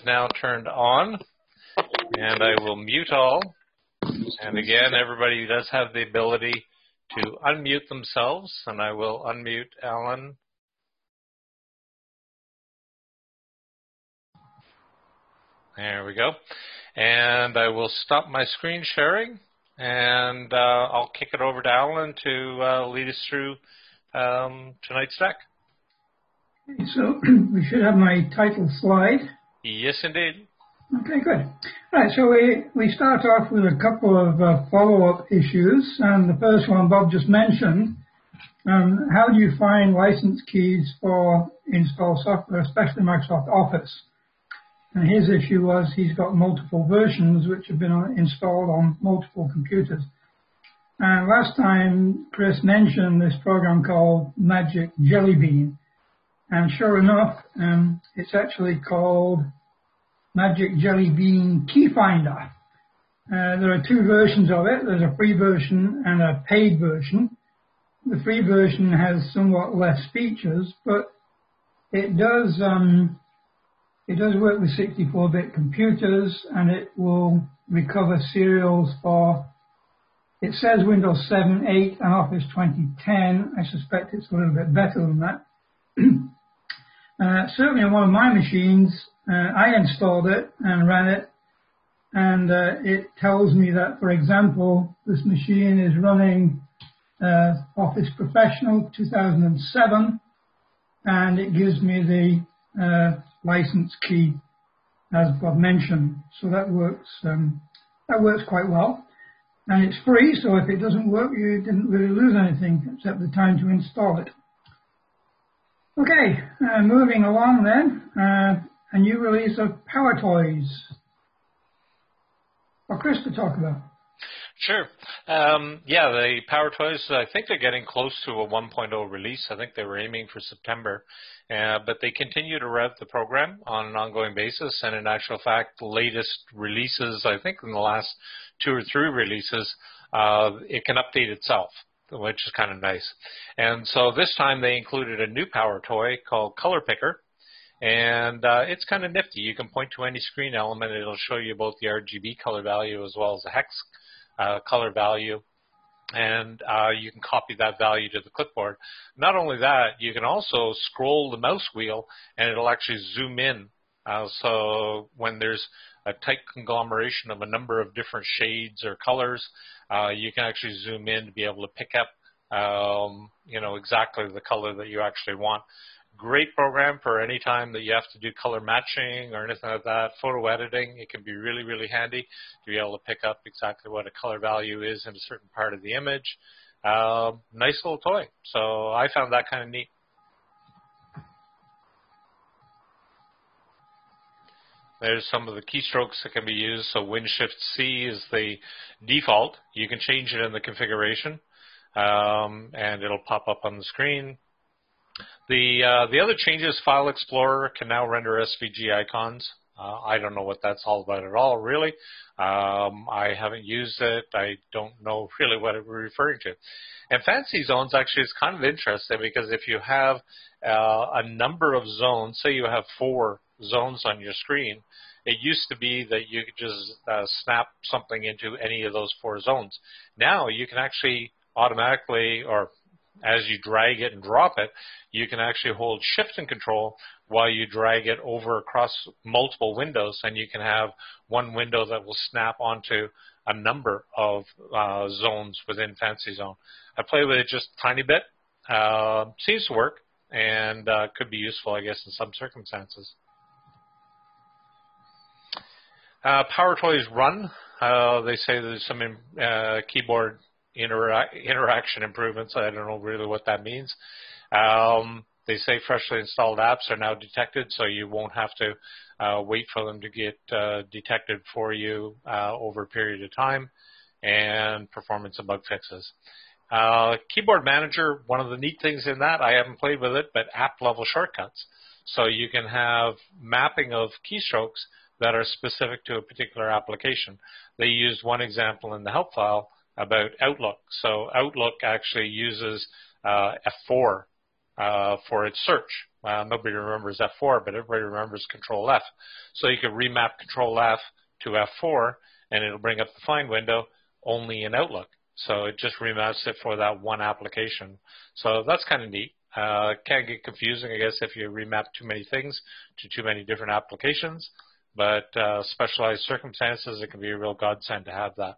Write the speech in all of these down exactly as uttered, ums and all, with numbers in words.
now turned on, and I will mute all. And again, everybody does have the ability to unmute themselves, and I will unmute Alan. There we go. And I will stop my screen sharing, and uh, I'll kick it over to Alan to uh, lead us through um, tonight's deck. So we should have my title slide. Yes, indeed. Okay, good. Right, so we, we start off with a couple of uh, follow-up issues, and the first one Bob just mentioned. Um, how do you find license keys for install software, especially Microsoft Office? And his issue was he's got multiple versions which have been installed on multiple computers. And last time Chris mentioned this program called Magic Jelly Bean. And sure enough, um, it's actually called Magic Jelly Bean Key Finder. Uh, there are two versions of it. There's a free version and a paid version. The free version has somewhat less features, but it does um, it does work with sixty-four bit computers, and it will recover serials for, it says Windows seven, eight, and Office twenty ten. I suspect it's a little bit better than that. Uh, certainly on one of my machines, uh, I installed it and ran it, and uh, it tells me that, for example, this machine is running uh, Office Professional two thousand seven, and it gives me the uh, license key, as Bob mentioned. So that works. Um, that works quite well, and it's free. So if it doesn't work, you didn't really lose anything except the time to install it. Okay, uh, moving along then, uh, a new release of PowerToys. For Chris to talk about. Sure. Um, yeah, the PowerToys, I think they're getting close to a one point oh release. I think they were aiming for September. Uh, but they continue to rev the program on an ongoing basis. And in actual fact, the latest releases, I think in the last two or three releases, uh, it can update itself, which is kind of nice. And so this time they included a new power toy called Color Picker, and uh, it's kind of nifty. You can point to any screen element. It'll show you both the R G B color value as well as the hex uh, color value, and uh, you can copy that value to the clipboard. Not only that, you can also scroll the mouse wheel, and it'll actually zoom in. Uh, so when there's a tight conglomeration of a number of different shades or colors, uh, you can actually zoom in to be able to pick up, um, you know, exactly the color that you actually want. Great program for any time that you have to do color matching or anything like that. Photo editing, it can be really, really handy to be able to pick up exactly what a color value is in a certain part of the image. Uh, nice little toy. So I found that kind of neat. There's some of the keystrokes that can be used. So Win-Shift-C is the default. You can change it in the configuration, um, and it'll pop up on the screen. The uh, the other changes, File Explorer can now render S V G icons. Uh, I don't know what that's all about at all, really. Um, I haven't used it. I don't know really what it we're referring to. And Fancy Zones actually is kind of interesting because if you have uh, a number of zones, say you have four zones on your screen, it used to be that you could just uh, snap something into any of those four zones. Now you can actually automatically, or as you drag it and drop it, you can actually hold Shift and Control while you drag it over across multiple windows, and you can have one window that will snap onto a number of uh, zones within Fancy Zone. I play with it just a tiny bit. Uh, seems to work, and uh, could be useful, I guess, in some circumstances. Uh, PowerToys Run. Uh, they say there's some uh, keyboard Intera interaction improvements. I don't know really what that means. Um, they say freshly installed apps are now detected, so you won't have to uh, wait for them to get uh, detected for you uh, over a period of time, and performance and bug fixes. Uh, Keyboard Manager, one of the neat things in that, I haven't played with it, but app-level shortcuts. So you can have mapping of keystrokes that are specific to a particular application. They used one example in the help file about Outlook. So Outlook actually uses uh, F four uh, for its search. Well, nobody remembers F four, but everybody remembers Control F. So you could remap Control F to F four, and it'll bring up the Find window only in Outlook. So it just remaps it for that one application. So that's kind of neat. Uh, it can get confusing, I guess, if you remap too many things to too many different applications. But uh, specialized circumstances, it can be a real godsend to have that.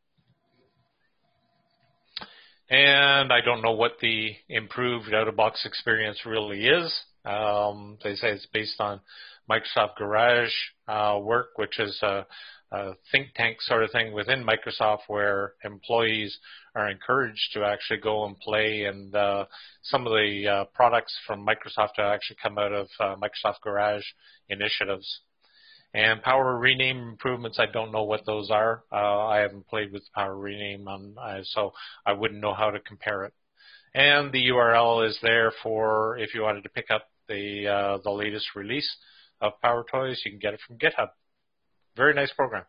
And I don't know what the improved out-of-box experience really is. Um, they say it's based on Microsoft Garage uh, work, which is a, a think tank sort of thing within Microsoft where employees are encouraged to actually go and play, and uh, some of the uh, products from Microsoft actually come out of uh, Microsoft Garage initiatives. And Power Rename improvements, I don't know what those are. Uh, I haven't played with Power Rename, on, uh, so I wouldn't know how to compare it. And the U R L is there for if you wanted to pick up the uh, the latest release of PowerToys, you can get it from GitHub. Very nice program.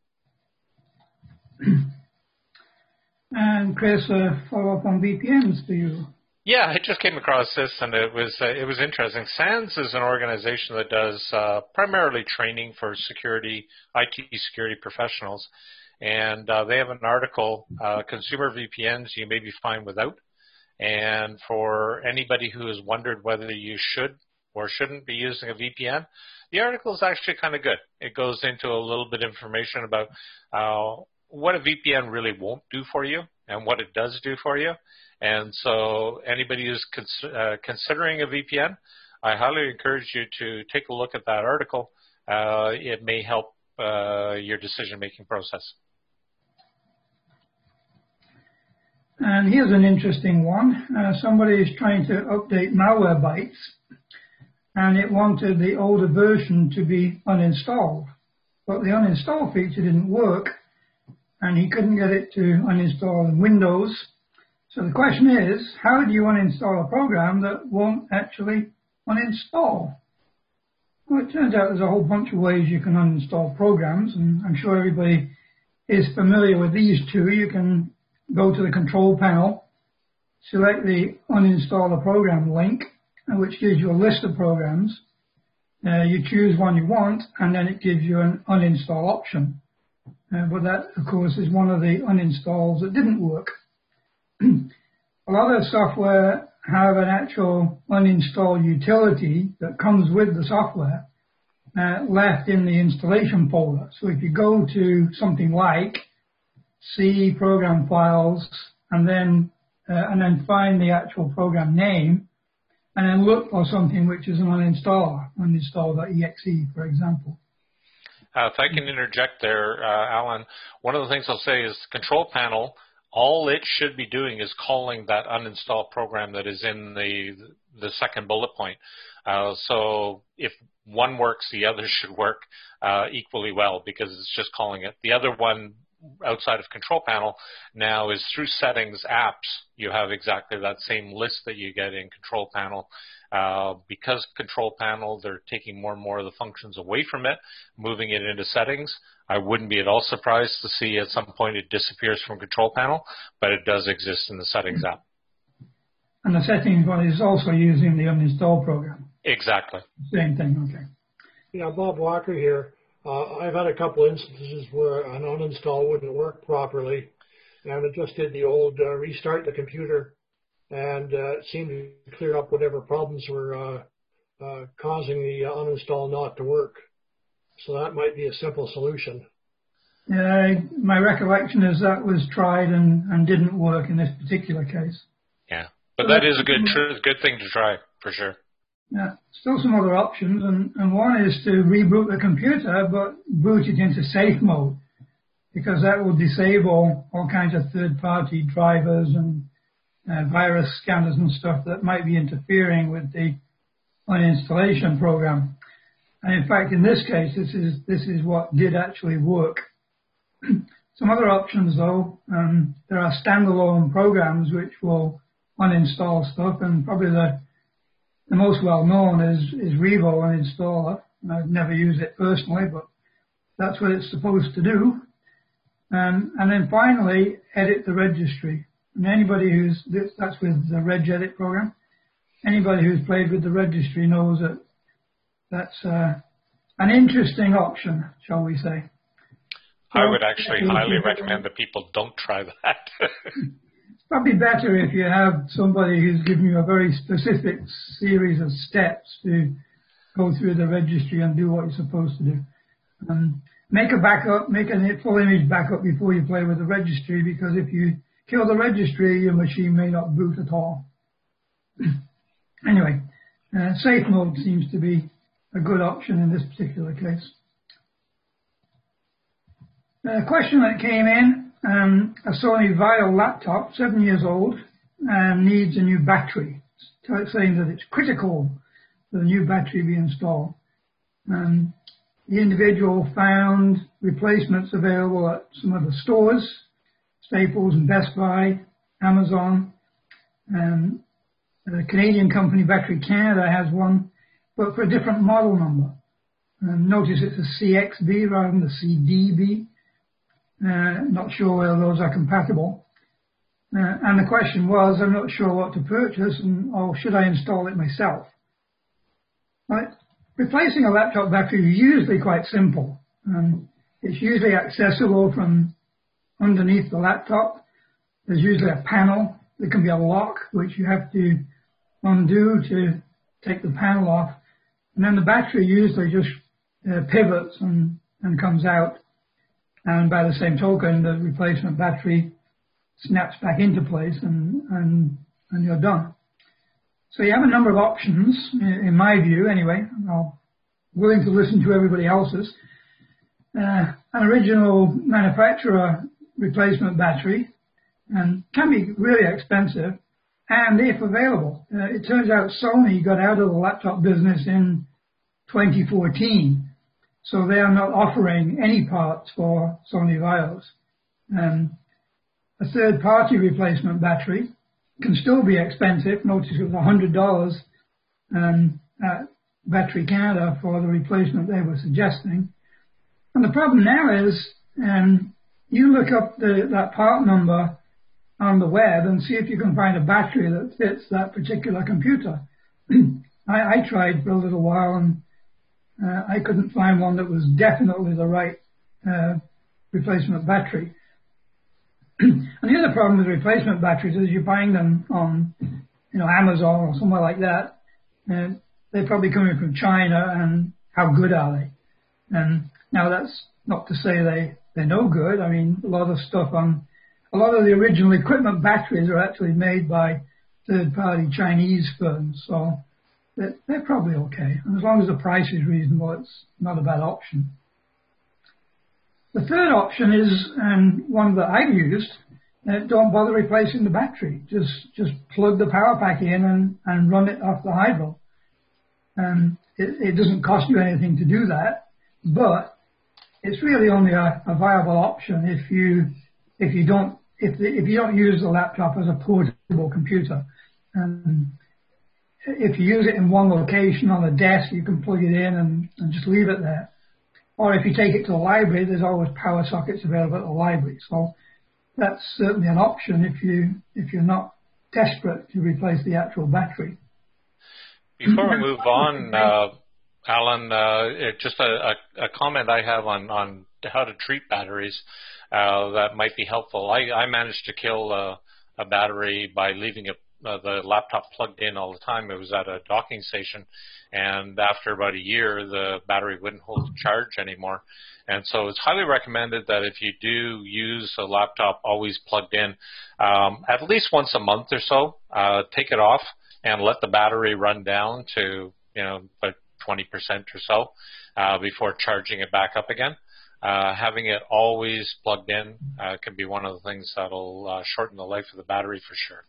And Chris, a follow-up on V P Ns for you. Yeah, I just came across this, and it was uh, it was interesting. SANS is an organization that does uh, primarily training for security, I T security professionals, and uh, they have an article, uh, Consumer V P Ns You May Be Fine Without, and for anybody who has wondered whether you should or shouldn't be using a V P N, the article is actually kind of good. It goes into a little bit of information about uh, what a V P N really won't do for you and what it does do for you. And so anybody who's cons- uh, considering a V P N, I highly encourage you to take a look at that article. Uh, it may help uh, your decision-making process. And here's an interesting one. Uh, somebody is trying to update Malwarebytes, and it wanted the older version to be uninstalled. But the uninstall feature didn't work, and he couldn't get it to uninstall in Windows. So the question is, how do you uninstall a program that won't actually uninstall? Well, it turns out there's a whole bunch of ways you can uninstall programs, and I'm sure everybody is familiar with these two. You can go to the control panel, select the uninstall a program link, which gives you a list of programs. Uh, you choose one you want, and then it gives you an uninstall option. Uh, but that, of course, is one of the uninstalls that didn't work. A lot of software have an actual uninstall utility that comes with the software uh, left in the installation folder. So if you go to something like C program files and then uh, and then find the actual program name and then look for something which is an uninstaller, uninstall.exe, for example. Uh, if I can interject there, uh, Alan, one of the things I'll say is the control panel, all it should be doing is calling that uninstall program that is in the the second bullet point. Uh, so if one works, the other should work uh, equally well because it's just calling it. The other one outside of control panel now is through settings apps. You have exactly that same list that you get in control panel. Uh, because control panel, they're taking more and more of the functions away from it, moving it into settings. I wouldn't be at all surprised to see at some point it disappears from control panel, but it does exist in the settings app. And the settings one is also using the uninstall program. Exactly. Same thing, okay. Yeah, Bob Walker here. Uh, I've had a couple instances where an uninstall wouldn't work properly, and it just did the old uh, restart the computer, and uh, it seemed to clear up whatever problems were uh, uh, causing the uh, uninstall not to work. So that might be a simple solution. Yeah, my recollection is that was tried and, and didn't work in this particular case. Yeah, but so that is a good tr- good thing to try, for sure. Yeah, still some other options, and, and one is to reboot the computer, but boot it into safe mode, because that will disable all kinds of third-party drivers and uh, virus scanners and stuff that might be interfering with the uninstallation program. And in fact, in this case, this is this is what did actually work. Some other options, though, um, there are standalone programs which will uninstall stuff, and probably the The most well-known is, is Revo Uninstaller. I've never used it personally, but that's what it's supposed to do. Um, and then finally, edit the registry. And anybody who's, that's with the regedit program. anybody who's played with the registry knows that that's uh, an interesting option, shall we say. So, I would actually highly recommend that people don't try that. It's probably better if you have somebody who's giving you a very specific series of steps to go through the registry and do what you're supposed to do. Um, make a backup, make a full image backup before you play with the registry, because if you kill the registry, your machine may not boot at all. Anyway, uh, safe mode seems to be a good option in this particular case. A question that came in, um, a Sony Vaio laptop, seven years old, and needs a new battery. It's saying that it's critical that a new battery be installed. Um, the individual found replacements available at some of the stores, Staples and Best Buy, Amazon, and the Canadian company Battery Canada has one, but for a different model number. And notice it's a C X B rather than the C D B. Uh, not sure whether those are compatible. Uh, and the question was, I'm not sure what to purchase, and, or should I install it myself? Right. Replacing a laptop battery is usually quite simple. Um, it's usually accessible from underneath the laptop. There's usually a panel. There can be a lock, which you have to undo to take the panel off. And then the battery usually just uh, pivots and, and comes out. And by the same token, the replacement battery snaps back into place and, and, and you're done. So you have a number of options, in my view anyway. I'm willing to listen to everybody else's. Uh, an original manufacturer replacement battery and can be really expensive, and if available. Uh, it turns out Sony got out of the laptop business in twenty fourteen. So they are not offering any parts for Sony Vaios. Um, a third-party replacement battery can still be expensive. Notice it was one hundred dollars um, at Battery Canada for the replacement they were suggesting. And the problem now is um, you look up the, that part number on the web and see if you can find a battery that fits that particular computer. I, I tried for a little while and Uh, I couldn't find one that was definitely the right uh, replacement battery. And the other problem with replacement batteries is you're buying them on, you know, Amazon or somewhere like that, and they're probably coming from China, and how good are they? And now that's not to say they, they're no good. I mean, a lot of stuff on, a lot of the original equipment batteries are actually made by third-party Chinese firms, so they're probably okay. And as long as the price is reasonable, it's not a bad option. The third option is, and one that I've used, uh, don't bother replacing the battery. Just just plug the power pack in and, and run it off the hydro. Um, it, it doesn't cost you anything to do that, but it's really only a, a viable option if you if you don't if the, if you don't use the laptop as a portable computer. Um, If you use it in one location on a desk, you can plug it in and, and just leave it there. Or if you take it to the library, there's always power sockets available at the library. So that's certainly an option if you if you're not desperate to replace the actual battery. Before we move on, uh, Alan, uh, it, just a, a, a comment I have on, on how to treat batteries uh, that might be helpful. I, I managed to kill uh, a battery by leaving it Uh, the laptop plugged in all the time. It was at a docking station, and after about a year, the battery wouldn't hold the charge anymore. And so it's highly recommended that if you do use a laptop always plugged in, um, at least once a month or so, uh, take it off and let the battery run down to, you know, about twenty percent or so uh, before charging it back up again. Uh, having it always plugged in uh, can be one of the things that'll uh, shorten the life of the battery for sure.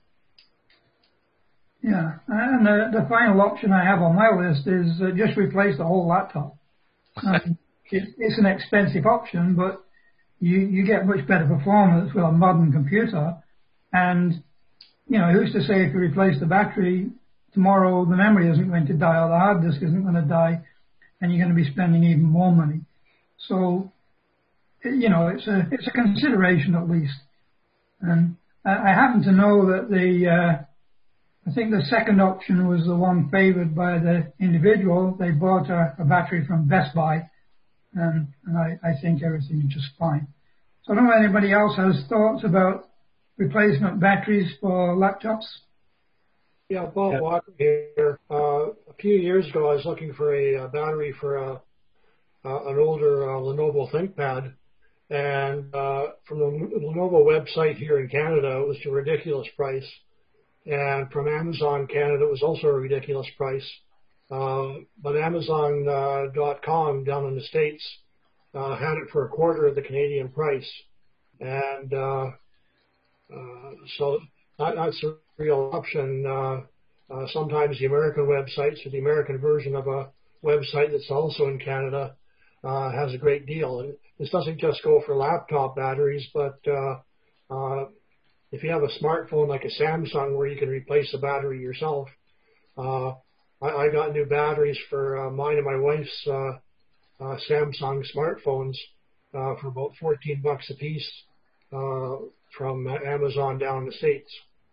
Yeah, and the, the final option I have on my list is uh, just replace the whole laptop. Um, it, it's an expensive option, but you, you get much better performance with a modern computer. And, you know, who's to say if you replace the battery, tomorrow the memory isn't going to die or the hard disk isn't going to die, and you're going to be spending even more money. So, you know, it's a, it's a consideration at least. And I, I happen to know that the... Uh, I think the second option was the one favored by the individual. They bought a, a battery from Best Buy, and, and I, I think everything is just fine. So I don't know if anybody else has thoughts about replacement batteries for laptops. Yeah, Bob Yeah. Walker here. Uh, a few years ago, I was looking for a, a battery for a, uh, an older uh, Lenovo ThinkPad, and uh, from the Lenovo website here in Canada, it was a ridiculous price, and from Amazon Canada, it was also a ridiculous price. Uh, but Amazon dot com down in the States uh, had it for a quarter of the Canadian price, and uh, uh, so that, that's a real option. Uh, uh, sometimes the American websites or the American version of a website that's also in Canada uh, has a great deal. And this doesn't just go for laptop batteries, but uh, uh, if you have a smartphone like a Samsung where you can replace the battery yourself, uh, I, I got new batteries for uh, mine and my wife's uh, uh, Samsung smartphones uh, for about fourteen bucks a piece uh, from Amazon down in the States.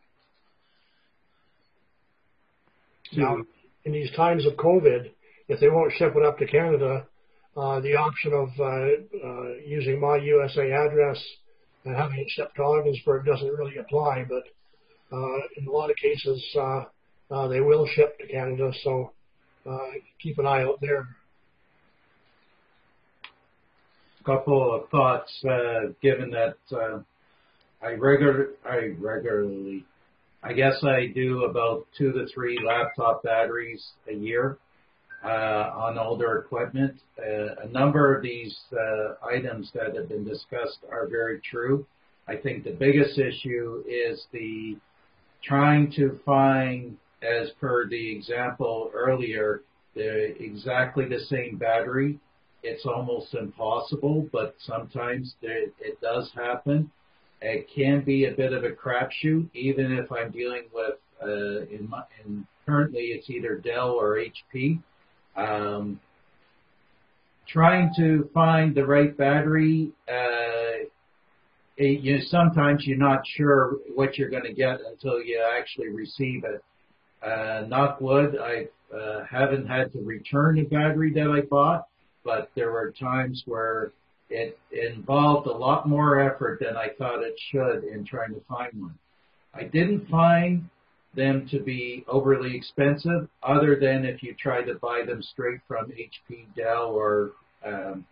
Now, in these times of COVID, if they won't ship it up to Canada, uh, the option of uh, uh, using my U S A address and having it shipped to Ogdensburg doesn't really apply, but uh, in a lot of cases, uh, uh, they will ship to Canada, so uh, keep an eye out there. Couple of thoughts, uh, given that uh, I regular, I regularly, I guess I do about two to three laptop batteries a year uh, on older equipment. Uh, a number of these uh, items that have been discussed are very true. I think the biggest issue is the trying to find, as per the example earlier, the exactly the same battery. It's almost impossible, but sometimes it, it does happen. It can be a bit of a crapshoot, even if I'm dealing with, uh, in, my, in currently it's either Dell or H P. Um, trying to find the right battery, uh, it, you know, sometimes you're not sure what you're going to get until you actually receive it. Uh, knock wood, I uh, haven't had to return a battery that I bought, but there were times where it involved a lot more effort than I thought it should in trying to find one. I didn't find them to be overly expensive, other than if you try to buy them straight from H P, Dell, or um,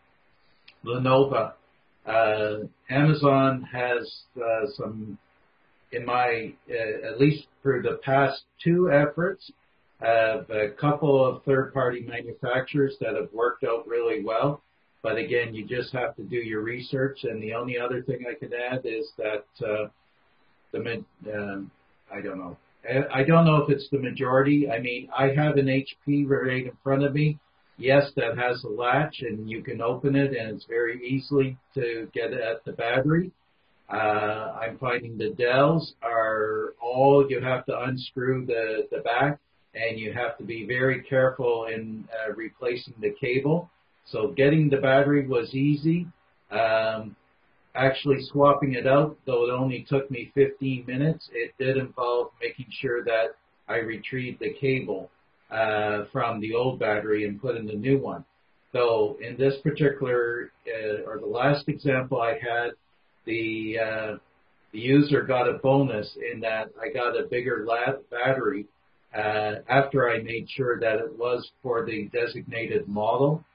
Lenovo. Uh, Amazon has uh, some, in my, uh, at least for the past two efforts, have a couple of third-party manufacturers that have worked out really well. But again, you just have to do your research. And the only other thing I could add is that uh, the um, I don't know. I don't know if it's the majority. I mean, I have an H P right in front of me. Yes, that has a latch, and you can open it, and it's very easily to get at the battery. Uh, I'm finding the Dells are all, you have to unscrew the, the back, and you have to be very careful in uh, replacing the cable. So getting the battery was easy. Um, actually swapping it out, though it only took me fifteen minutes, it did involve making sure that I retrieved the cable uh, from the old battery and put in the new one. So in this particular, uh, or the last example I had, the, uh, the user got a bonus in that I got a bigger lab battery uh, after I made sure that it was for the designated model.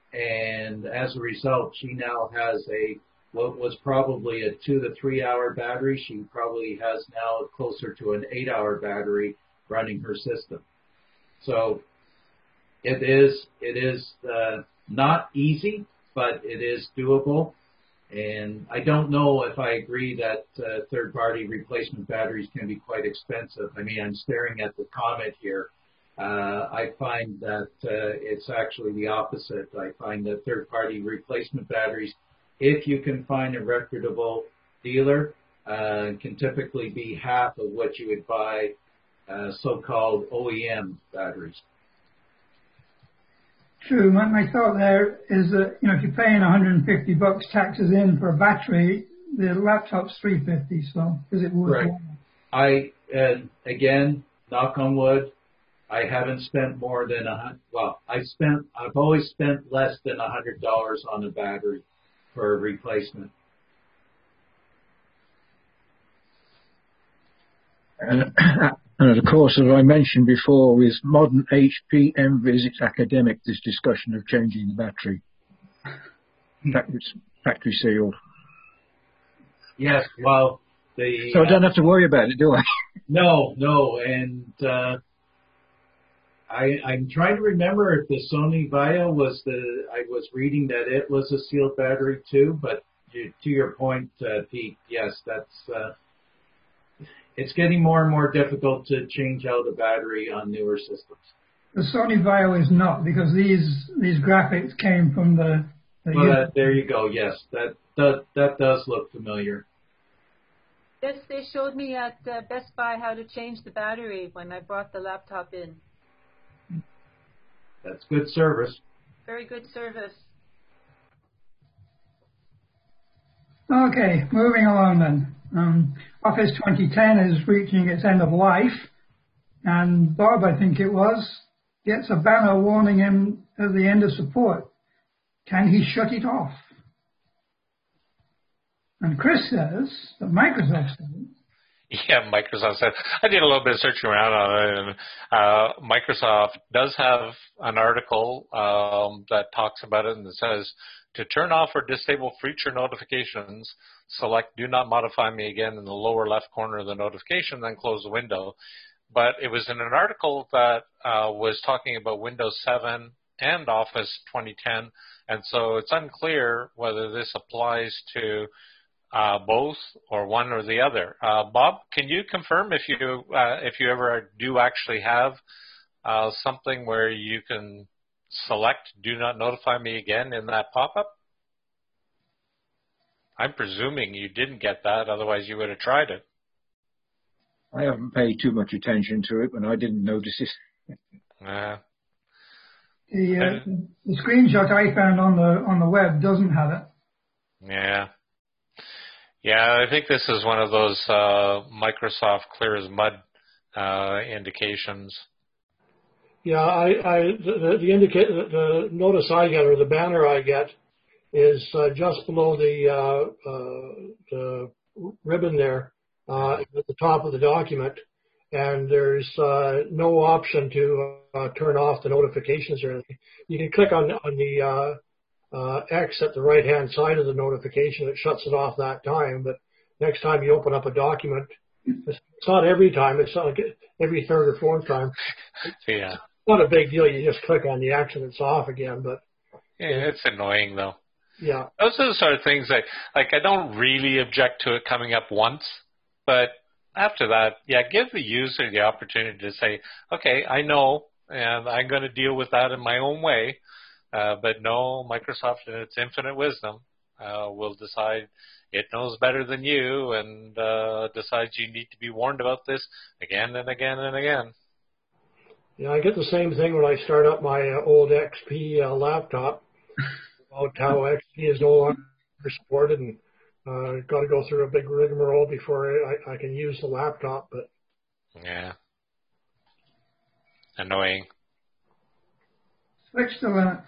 And as a result, she now has a what was probably a two to three hour battery. She probably has now closer to an eight hour battery running her system. So it is it is uh, not easy, but it is doable. And I don't know if I agree that uh, third party replacement batteries can be quite expensive. I mean, I'm staring at the comment here. Uh, I find that uh, it's actually the opposite. I find that third-party replacement batteries, if you can find a reputable dealer, uh, can typically be half of what you would buy uh, so-called O E M batteries. True. My, my thought there is that, you know, if you're paying one hundred fifty bucks taxes in for a battery, the laptop's three hundred fifty, so is it worth it? Right. I, uh, again, knock on wood, I haven't spent more than a hundred. Well, I spent. I've always spent less than a hundred dollars on a battery for a replacement. And, and of course, as I mentioned before, with modern H P Envis, it's academic, this discussion of changing the battery. Factory, factory sealed. Yes, well, the... So I don't have to worry about it, do I? No, no, and uh, I, I'm trying to remember if the Sony Vaio was the... I was reading that it was a sealed battery too, but to, to your point, uh, Pete, yes, that's... Uh, it's getting more and more difficult to change out a battery on newer systems. The Sony Vaio is not, because these these graphics came from the... the well, that, there you go, yes, that, that, that does look familiar. Yes, they showed me at uh, Best Buy how to change the battery when I brought the laptop in. That's good service. Very good service. Okay, moving along then. Um, Office twenty ten is reaching its end of life, and Bob, I think it was, gets a banner warning him at the end of support. Can he shut it off? And Chris says that Microsoft says. Yeah, Microsoft said. I did a little bit of searching around on it, and uh, Microsoft does have an article um, that talks about it, and it says, to turn off or disable feature notifications, select Do Not Modify Me Again in the lower left corner of the notification, then close the window. But it was in an article that uh, was talking about Windows seven and Office twenty ten, and so it's unclear whether this applies to uh, both or one or the other. Uh, Bob, can you confirm if you uh, if you ever do actually have uh, something where you can select Do Not Notify Me Again in that pop-up? I'm presuming you didn't get that, otherwise you would have tried it. I haven't paid too much attention to it, but I didn't notice it. Uh, The, uh, the screenshot I found on the on the web doesn't have it. yeah. Yeah, I think this is one of those uh, Microsoft clear as mud uh, indications. Yeah, I, I the, the indicate the notice I get or the banner I get is uh, just below the uh, uh, the ribbon there uh, at the top of the document, and there's uh, no option to uh, turn off the notifications or anything. You can click on on the uh, uh, X at the right hand side of the notification. It shuts it off that time, but next time you open up a document, it's not every time. It's not like every third or fourth time. Yeah. Not a big deal. You just click on the X and it's off again. But Yeah, it's annoying though. yeah, Those are the sort of things that, like, I don't really object to it coming up once, but after that, yeah, give the user the opportunity to say, okay, I know, and I'm going to deal with that in my own way. Uh, but no, Microsoft in its infinite wisdom uh, will decide it knows better than you and uh, decides you need to be warned about this again and again and again. yeah. I get the same thing when I start up my uh, old X P uh, laptop about how X P is no longer supported, and uh, got to go through a big rigmarole before I, I can use the laptop. But Yeah. Annoying. Switch to Linux.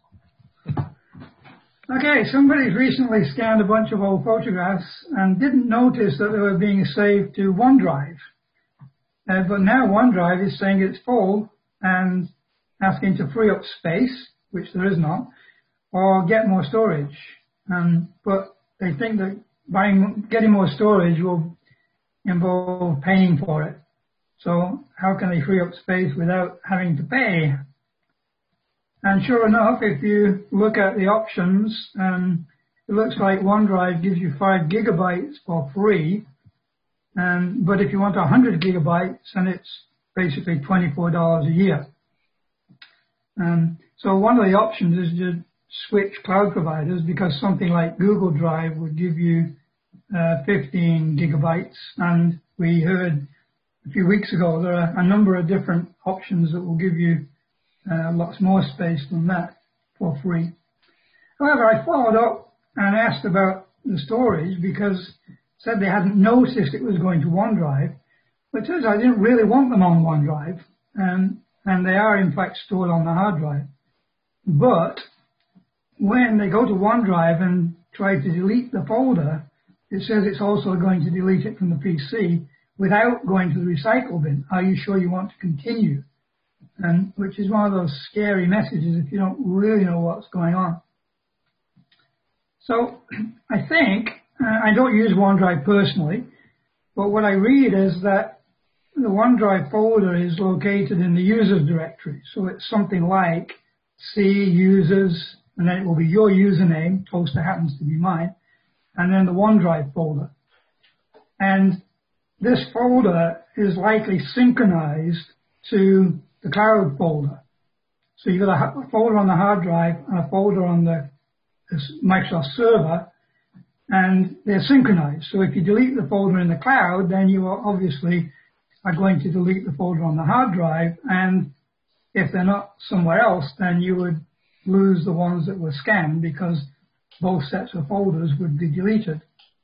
Okay, somebody's recently scanned a bunch of old photographs and didn't notice that they were being saved to OneDrive. Uh, but now OneDrive is saying it's full and asking to free up space, which there is not, or get more storage. Um, but they think that buying, getting more storage will involve paying for it. So how can they free up space without having to pay? And sure enough, if you look at the options, um, it looks like OneDrive gives you five gigabytes for free. Um, but if you want one hundred gigabytes, then it's basically twenty-four dollars a year. Um, so one of the options is to switch cloud providers, because something like Google Drive would give you uh, fifteen gigabytes. And we heard a few weeks ago there are a number of different options that will give you Uh, lots more space than that for free. However, I followed up and asked about the storage, because it said they hadn't noticed it was going to OneDrive. It turns out I didn't really want them on OneDrive, and, and they are in fact stored on the hard drive. But when they go to OneDrive and try to delete the folder, it says it's also going to delete it from the P C without going to the recycle bin. Are you sure you want to continue? And which is one of those scary messages if you don't really know what's going on. So I think, uh, I don't use OneDrive personally, but what I read is that the OneDrive folder is located in the users directory. So it's something like C users, and then it will be your username, Toaster happens to be mine, and then the OneDrive folder. And this folder is likely synchronized to the cloud folder. So you've got a folder on the hard drive and a folder on the Microsoft server, and they're synchronized. So if you delete the folder in the cloud, then you are obviously are going to delete the folder on the hard drive, and if they're not somewhere else, then you would lose the ones that were scanned because both sets of folders would be deleted.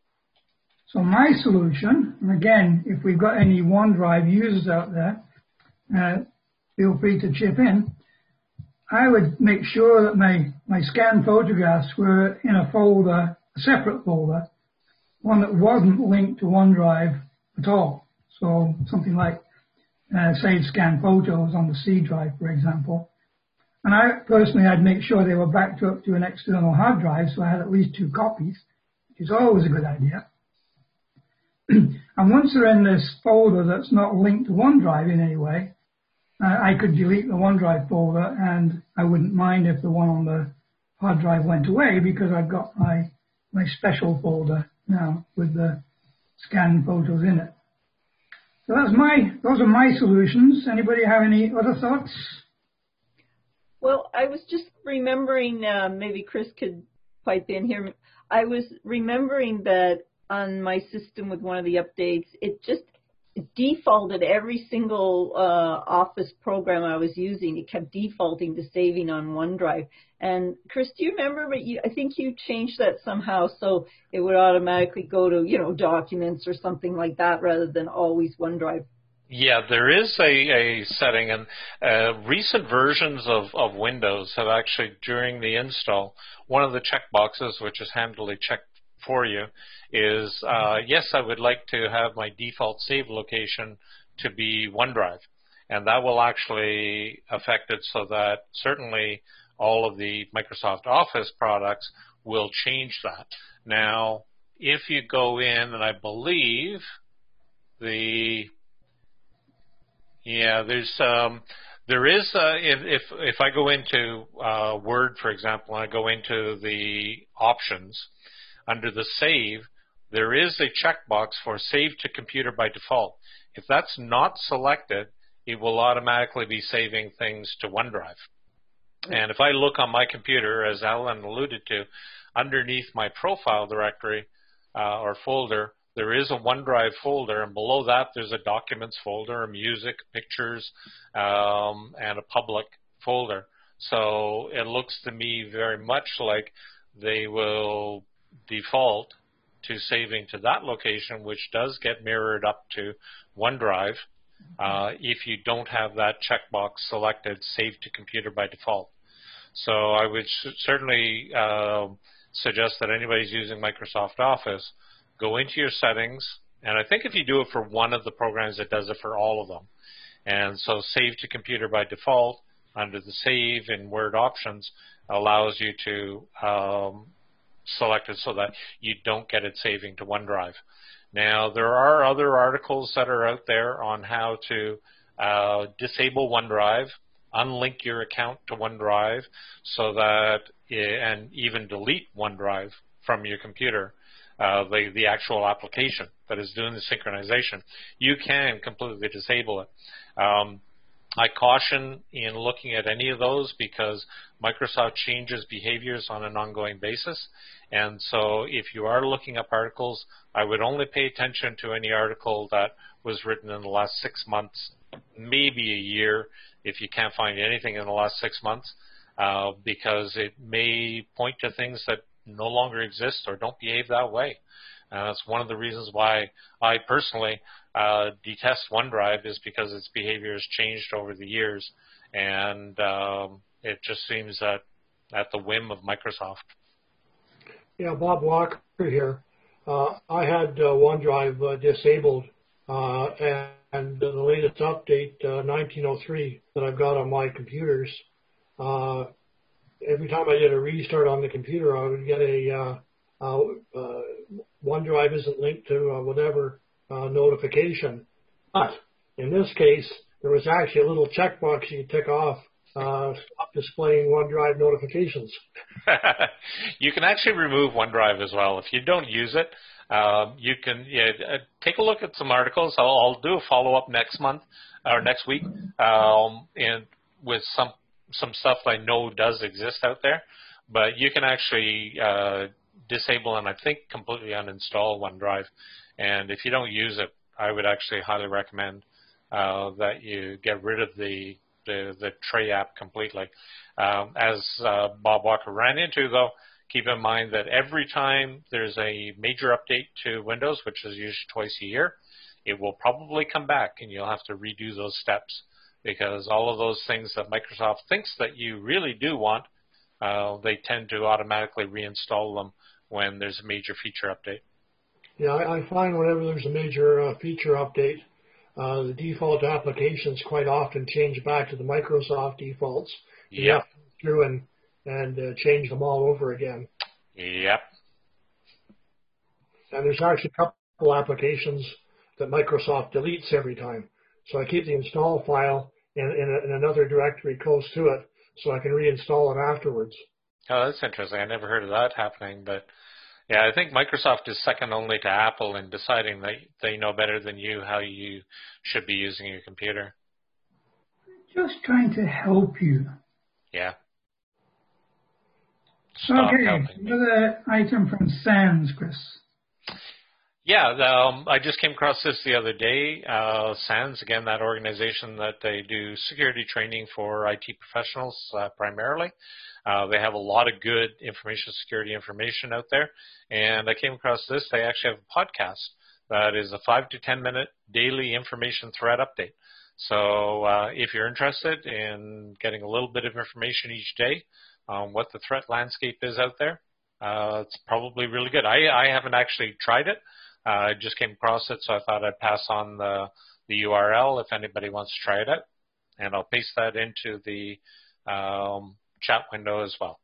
So my solution, and again, if we've got any OneDrive users out there, uh, feel free to chip in. I would make sure that my, my scanned photographs were in a folder, a separate folder, one that wasn't linked to OneDrive at all. So something like uh, save scanned photos on the C drive, for example. And I personally, I'd make sure they were backed up to an external hard drive, so I had at least two copies, which is always a good idea. And once they're in this folder that's not linked to OneDrive in any way, uh, I could delete the OneDrive folder, and I wouldn't mind if the one on the hard drive went away because I've got my my special folder now with the scanned photos in it. So that's my those are my solutions. Anybody have any other thoughts? Well, I was just remembering, uh, maybe Chris could pipe in here. I was remembering that on my system with one of the updates, it just defaulted every single uh, Office program I was using. It kept defaulting to saving on OneDrive. And Chris, do you remember? But you, I think you changed that somehow so it would automatically go to, you know, Documents or something like that rather than always OneDrive. Yeah, there is a, a setting, and uh, recent versions of, of Windows have actually, during the install, one of the checkboxes, which is handily checked for you, is, uh, yes, I would like to have my default save location to be OneDrive. And that will actually affect it so that certainly all of the Microsoft Office products will change that. Now, if you go in, and I believe the... Yeah, there's um, there is uh, if, if if I go into uh, Word, for example, and I go into the options under the Save, there is a checkbox for Save to Computer by default. If that's not selected, it will automatically be saving things to OneDrive. And if I look on my computer, as Alan alluded to, underneath my profile directory uh, or folder, there is a OneDrive folder, and below that there's a Documents folder, a Music, Pictures, um, and a Public folder. So it looks to me very much like they will default to saving to that location, which does get mirrored up to OneDrive uh, if you don't have that checkbox selected, Save to Computer by default. So I would certainly uh, suggest that anybody who's using Microsoft Office, go into your settings, and I think if you do it for one of the programs, it does it for all of them. And so Save to Computer by default under the Save and Word options allows you to um, select it so that you don't get it saving to OneDrive. Now, there are other articles that are out there on how to uh, disable OneDrive, unlink your account to OneDrive, so that, and even delete OneDrive from your computer. Uh, the, the actual application that is doing the synchronization, you can completely disable it. Um, I caution in looking at any of those because Microsoft changes behaviors on an ongoing basis. And so if you are looking up articles, I would only pay attention to any article that was written in the last six months, maybe a year, if you can't find anything in the last six months, uh, because it may point to things that no longer exist or don't behave that way. And that's one of the reasons why I personally uh, detest OneDrive, is because its behavior has changed over the years, and um, it just seems that at the whim of Microsoft. Yeah, Bob Walker here. Uh, I had uh, OneDrive uh, disabled, uh, and, and the latest update, uh, nineteen oh three, that I've got on my computers, uh, every time I did a restart on the computer, I would get a uh, uh, uh, OneDrive isn't linked to uh, whatever uh, notification. But in this case, there was actually a little checkbox you could tick off, uh, stop displaying OneDrive notifications. You can actually remove OneDrive as well. If you don't use it, uh, you can yeah, uh, take a look at some articles. I'll, I'll do a follow-up next month or next week um, and with some some stuff I know does exist out there. But you can actually uh, disable and I think completely uninstall OneDrive. And if you don't use it, I would actually highly recommend uh, that you get rid of the the, the Tray app completely. Um, as uh, Bob Walker ran into, though, keep in mind that every time there's a major update to Windows, which is usually twice a year, it will probably come back and you'll have to redo those steps, because all of those things that Microsoft thinks that you really do want, uh, they tend to automatically reinstall them when there's a major feature update. Yeah, I, I find whenever there's a major uh, feature update, uh, the default applications quite often change back to the Microsoft defaults. You Yep. have to go through and, and uh, change them all over again. Yep. And there's actually a couple applications that Microsoft deletes every time. So I keep the install file in, in, a, in another directory close to it so I can reinstall it afterwards. Oh, that's interesting. I never heard of that happening. But, yeah, I think Microsoft is second only to Apple in deciding that they know better than you how you should be using your computer. Just trying to help you. Yeah. Stop Okay, helping me. another item from SANS, Chris. Yeah, um, I just came across this the other day. Uh, SANS, again, that organization that they do security training for I T professionals uh, primarily. Uh, they have a lot of good information security information out there. And I came across this. They actually have a podcast that is a five to ten minute daily information threat update. So uh, if you're interested in getting a little bit of information each day on what the threat landscape is out there, uh, it's probably really good. I, I haven't actually tried it. Uh, I just came across it, so I thought I'd pass on the, the U R L if anybody wants to try it out. And I'll paste that into the um, chat window as well.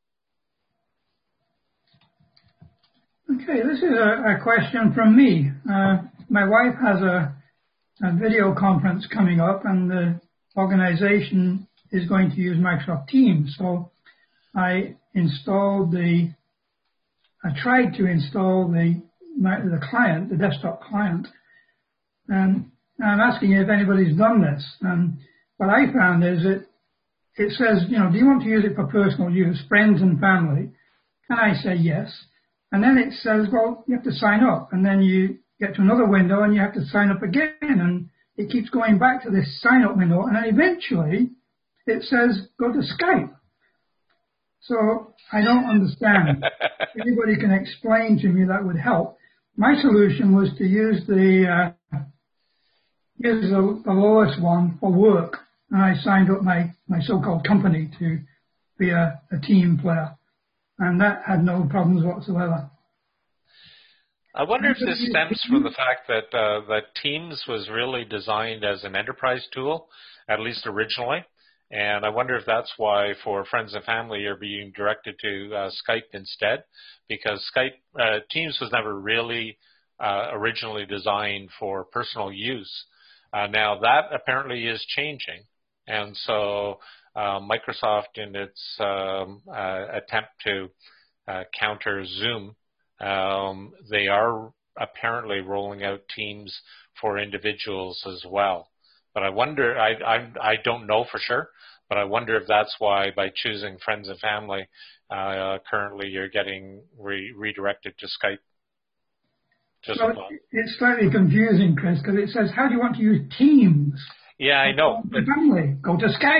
Okay, this is a, a question from me. Uh, my wife has a, a video conference coming up, and the organization is going to use Microsoft Teams. So I installed the, I tried to install the the client, the desktop client, and I'm asking if anybody's done this. And what I found is it it says, you know, do you want to use it for personal use, friends and family? And I say yes. And then it says, well, you have to sign up. And then you get to another window and you have to sign up again. And it keeps going back to this sign up window. And then eventually it says, go to Skype. So I don't understand. If anybody can explain to me, that would help. My solution was to use the uh, use the, the lowest one for work, and I signed up my, my so-called company to be a, a team player, and that had no problems whatsoever. I wonder if this stems from the fact that uh, that Teams was really designed as an enterprise tool, at least originally. And I wonder if that's why for friends and family you're being directed to uh, Skype instead, because Skype uh, Teams was never really uh, originally designed for personal use. Uh, now that apparently is changing, and so uh, Microsoft, in its um, uh, attempt to uh, counter Zoom, um, they are apparently rolling out Teams for individuals as well. But I wonder, I, I, I don't know for sure, but I wonder if that's why by choosing friends and family, uh, currently you're getting re- redirected to Skype. Just so it's slightly confusing, Chris, because it says, how do you want to use Teams? Yeah, I know. But family, go to Skype.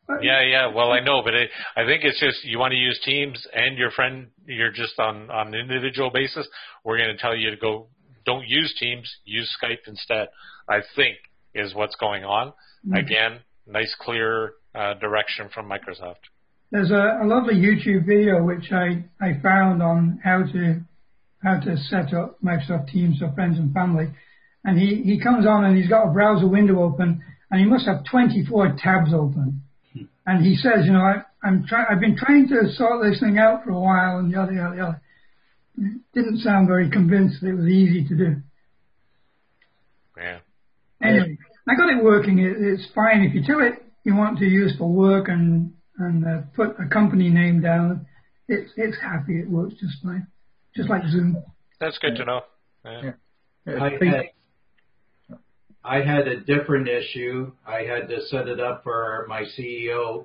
Yeah, yeah. Well, I know, but it, I think it's just you want to use Teams and your friend, you're just on, on an individual basis. We're going to tell you to go, don't use Teams, use Skype instead, I think is what's going on. Mm-hmm. Again, nice, clear uh, direction from Microsoft. There's a, a lovely YouTube video which I, I found on how to how to set up Microsoft Teams for friends and family. And he, he comes on and he's got a browser window open and he must have twenty-four tabs open. And he says, you know, I, I'm try- I've been trying to sort this thing out for a while and yada, yada, yada. It didn't sound very convinced that it was easy to do. Yeah. Anyway, I got it working. It, it's fine. If you tell it you want to use for work and, and uh, put a company name down, it's, it's happy. It works just fine. Just like Zoom. That's good to know. Yeah. Yeah. I had, I had a different issue. I had to set it up for my C E O.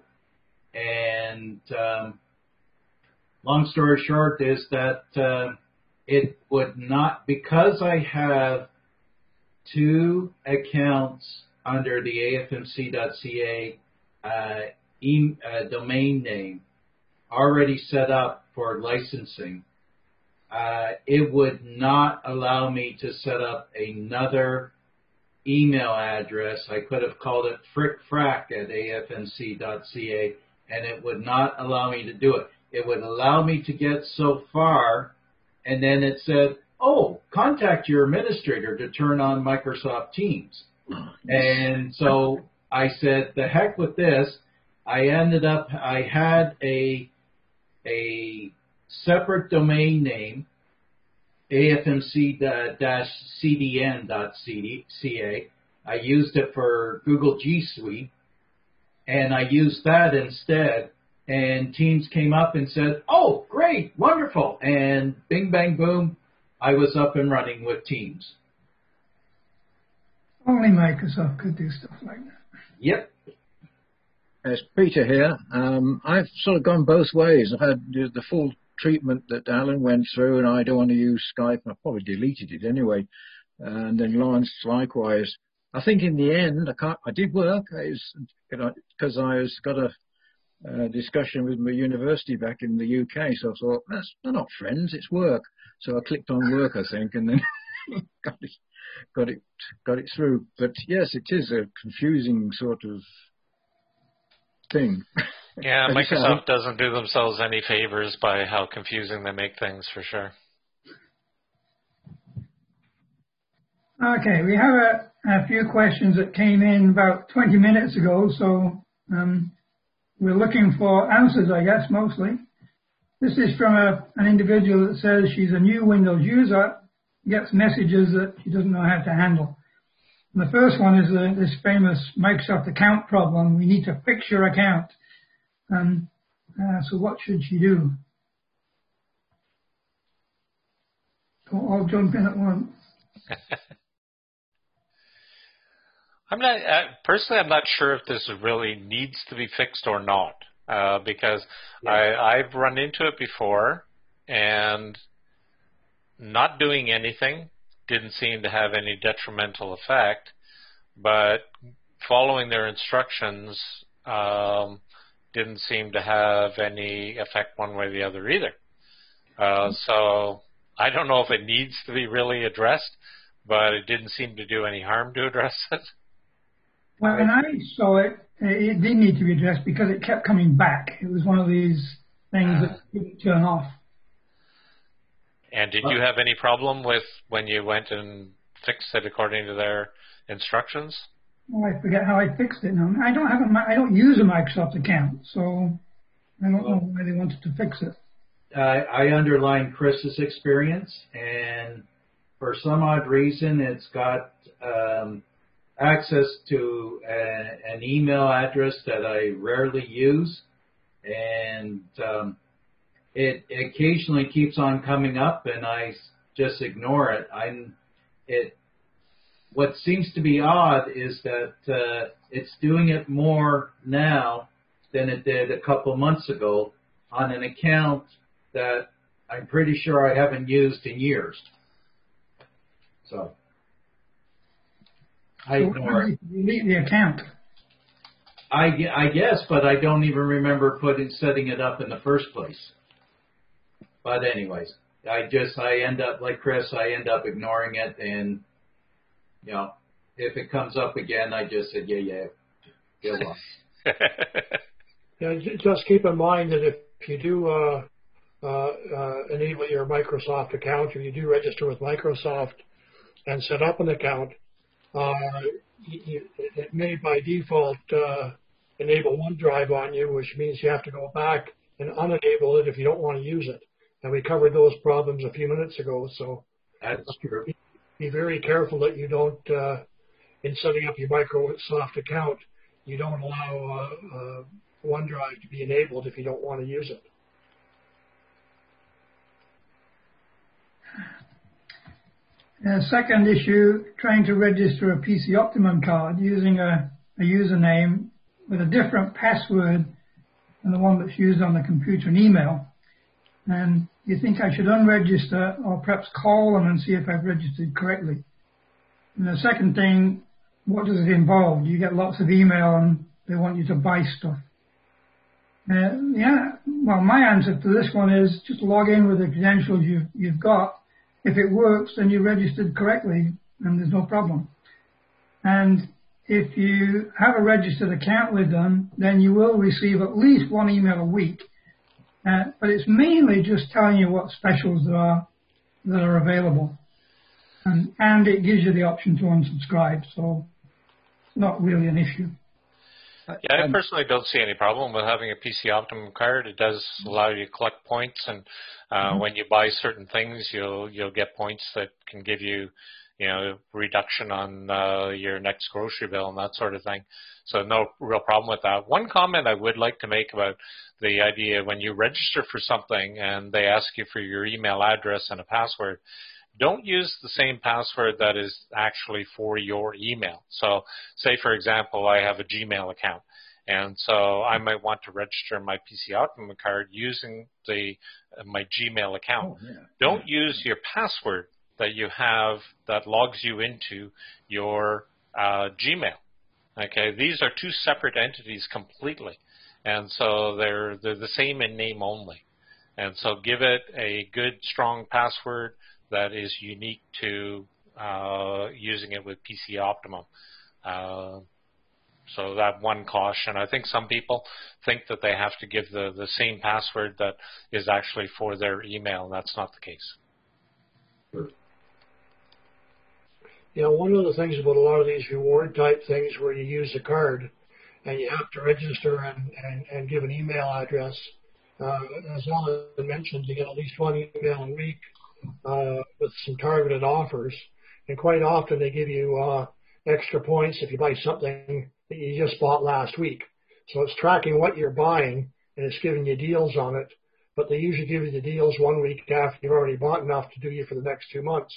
And um, long story short is that uh, it would not, because I have two accounts under the A F M C dot C A uh, e- uh, domain name already set up for licensing, uh, it would not allow me to set up another email address. I could have called it frickfrack at A F M C dot C A, and it would not allow me to do it. It would allow me to get so far, and then it said, oh, contact your administrator to turn on Microsoft Teams. And so I said, the heck with this. I ended up, I had a, a separate domain name, A F M C C D N dot C A. I used it for Google G Suite, and I used that instead. And Teams came up and said, oh, great, wonderful. And bing, bang, boom, I was up and running with Teams. Only Microsoft could do stuff like that. Yep. It's Peter here. Um, I've sort of gone both ways. I've had the full treatment that Alan went through, and I don't want to use Skype. I probably deleted it anyway. And then Lawrence likewise. I think in the end, I can't. I did work because I was got a uh, discussion with my university back in the U K. So I thought, that's they're not friends, it's work. So I clicked on work, I think, and then got it, got it, got it through. But yes, it is a confusing sort of thing. Yeah, Microsoft doesn't do themselves any favors by how confusing they make things, for sure. Okay, we have a, a few questions that came in about twenty minutes ago, so um, we're looking for answers, I guess, mostly. This is from a, an individual that says she's a new Windows user, gets messages that she doesn't know how to handle. And the first one is uh, this famous Microsoft account problem. We need to fix your account. Um, uh, so what should she do? I'll jump in at once. I'm not uh, personally. I'm not sure if this really needs to be fixed or not, uh, because yeah. I, I've run into it before, and not doing anything didn't seem to have any detrimental effect, but following their instructions um, didn't seem to have any effect one way or the other either. Uh, so I don't know if it needs to be really addressed, but it didn't seem to do any harm to address it. Well, when I saw it, it did need to be addressed because it kept coming back. It was one of these things uh, that didn't turn off. And did you have any problem with when you went and fixed it according to their instructions? Well, I forget how I fixed it now. I don't have a, I don't use a Microsoft account, so I don't know why they wanted to fix it. I, I underlined Chris's experience, and for some odd reason, it's got um, access to a, an email address that I rarely use, and um, it occasionally keeps on coming up, and I just ignore it. I'm it. What seems to be odd is that uh, it's doing it more now than it did a couple months ago on an account that I'm pretty sure I haven't used in years. So I so ignore it. Delete the account. I, I guess, but I don't even remember putting setting it up in the first place. But anyways, I just I end up like Chris. I end up ignoring it, and you know, if it comes up again, I just said, yeah, yeah, good luck. Yeah, just keep in mind that if you do uh, uh, uh, enable your Microsoft account, or you do register with Microsoft and set up an account, uh, you, it may by default uh, enable OneDrive on you, which means you have to go back and unenable it if you don't want to use it. And we covered those problems a few minutes ago, so That's true. Be, be very careful that you don't, uh, in setting up your Microsoft account, you don't allow uh, uh, OneDrive to be enabled if you don't want to use it. Uh, second issue, trying to register a P C Optimum card using a, a username with a different password than the one that's used on the computer and email. And you think I should unregister or perhaps call them and see if I've registered correctly. And the second thing, what does it involve? You get lots of email and they want you to buy stuff. Uh, yeah, well, my answer to this one is just log in with the credentials you've, you've got. If it works, then you registered correctly and there's no problem. And if you have a registered account with them, then you will receive at least one email a week. Uh, but it's mainly just telling you what specials there are that are available. And, and it gives you the option to unsubscribe, so it's not really an issue. Yeah, I personally don't see any problem with having a P C Optimum card. It does allow you to collect points, and uh, mm-hmm. when you buy certain things, you'll you'll get points that can give you, you know, reduction on uh, your next grocery bill and that sort of thing. So no real problem with that. One comment I would like to make about the idea when you register for something and they ask you for your email address and a password, don't use the same password that is actually for your email. So say, for example, I have a Gmail account, and so I might want to register my P C Optimum card using the uh, my Gmail account. Oh, yeah. Don't yeah. use your password that you have that logs you into your uh, Gmail. Okay, these are two separate entities completely, and so they're they're the same in name only. And so give it a good, strong password that is unique to uh, using it with P C Optimum. Uh, so that one caution. I think some people think that they have to give the, the same password that is actually for their email, and that's not the case. Sure. You know, one of the things about a lot of these reward type things where you use a card and you have to register and, and, and give an email address, uh, as Alan mentioned, you get at least one email a week uh, with some targeted offers. And quite often they give you uh, extra points if you buy something that you just bought last week. So it's tracking what you're buying and it's giving you deals on it. But they usually give you the deals one week after you've already bought enough to do you for the next two months.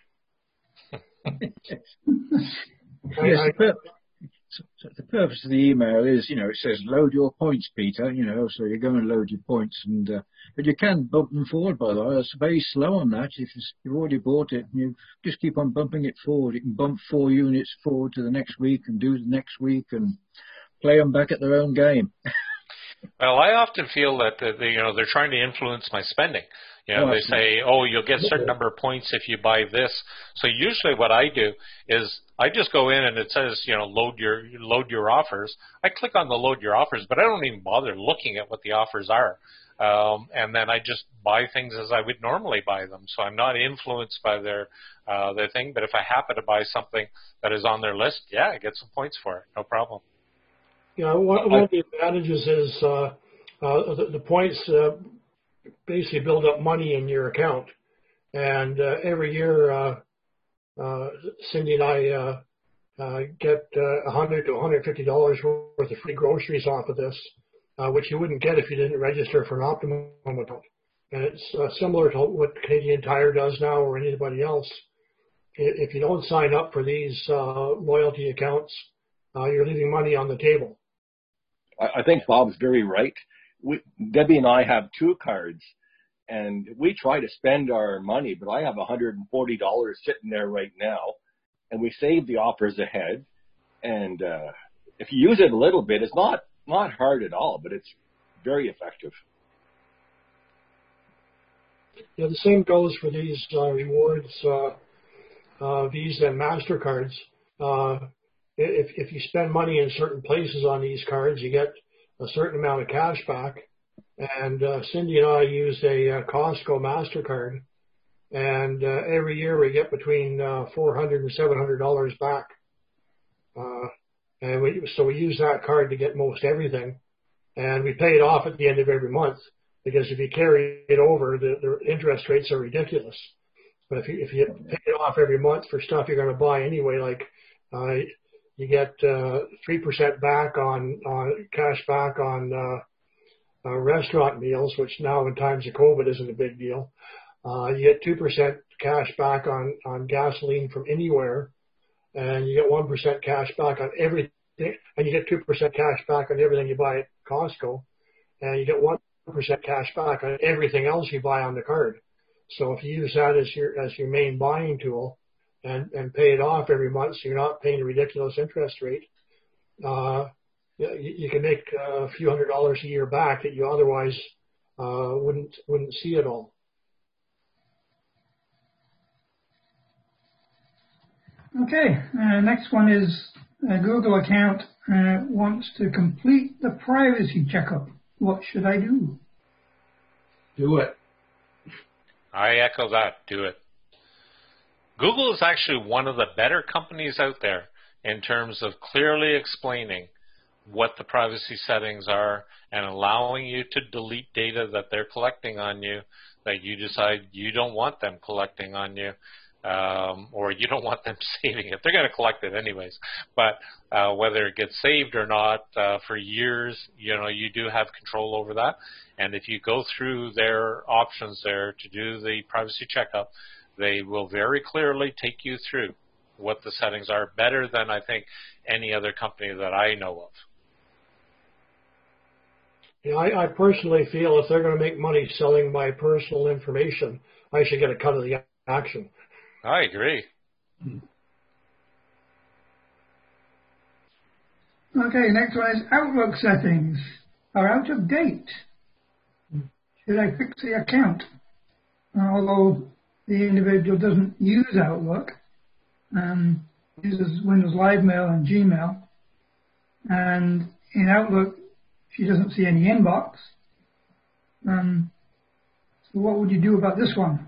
Yes, the, pur- the purpose of the email is, you know, it says load your points, Peter, you know, so you go and load your points, and uh, but you can bump them forward, by the way. It's very slow on that. If you've already bought it, and you just keep on bumping it forward. You can bump four units forward to the next week and do the next week and play them back at their own game. Well, I often feel that, uh, they, you know, they're trying to influence my spending. You know, oh, they say, oh, you'll get a certain number of points if you buy this. So usually what I do is I just go in and it says, you know, load your load your offers. I click on the load your offers, but I don't even bother looking at what the offers are. Um, and then I just buy things as I would normally buy them. So I'm not influenced by their uh, their thing. But if I happen to buy something that is on their list, yeah, I get some points for it. No problem. You know, one, one of the advantages is uh, uh, the, the points uh, basically build up money in your account. And uh, every year, uh, uh, Cindy and I uh, uh, get uh, one hundred to one hundred fifty dollars worth of free groceries off of this, uh, which you wouldn't get if you didn't register for an Optimum account. And it's uh, similar to what Canadian Tire does now or anybody else. If you don't sign up for these uh, loyalty accounts, uh, you're leaving money on the table. I think Bob's very right. We, Debbie and I have two cards, and we try to spend our money, but I have one hundred forty dollars sitting there right now, and we save the offers ahead, and uh, if you use it a little bit, it's not not hard at all, but it's very effective. Yeah, the same goes for these uh, rewards, uh, uh, Visa and MasterCards. Uh, if, if you spend money in certain places on these cards, you get a certain amount of cash back. And uh, Cindy and I use a uh, Costco MasterCard, and uh, every year we get between uh, four hundred dollars and seven hundred dollars back. Uh, and we, so we use that card to get most everything, and we pay it off at the end of every month, because if you carry it over, the, the interest rates are ridiculous. But if you, if you pay it off every month for stuff you're going to buy anyway, like uh, you get uh, three percent back on, on cash back on uh, uh, restaurant meals, which now in times of COVID isn't a big deal. Uh, you get two percent cash back on, on gasoline from anywhere, and you get one percent cash back on everything, and you get two percent cash back on everything you buy at Costco, and you get one percent cash back on everything else you buy on the card. So if you use that as your as your main buying tool and, and pay it off every month, so you're not paying a ridiculous interest rate, uh, you, you can make a few hundred dollars a year back that you otherwise uh, wouldn't wouldn't see at all. Okay, uh, next one is a Google account uh, wants to complete the privacy checkup. What should I do? Do it. I echo that. Do it. Google is actually one of the better companies out there in terms of clearly explaining what the privacy settings are and allowing you to delete data that they're collecting on you that you decide you don't want them collecting on you. Um, or you don't want them saving it. They're going to collect it anyways. But uh, whether it gets saved or not, uh, for years, you know, you do have control over that. And if you go through their options there to do the privacy checkup, they will very clearly take you through what the settings are, better than I think any other company that I know of. Yeah, I, I personally feel if they're going to make money selling my personal information, I should get a cut of the action. I agree. Okay, next one is Outlook settings are out of date. Should I fix the account? Although the individual doesn't use Outlook, um, uses Windows Live Mail and Gmail, and in Outlook she doesn't see any inbox. Um, so what would you do about this one?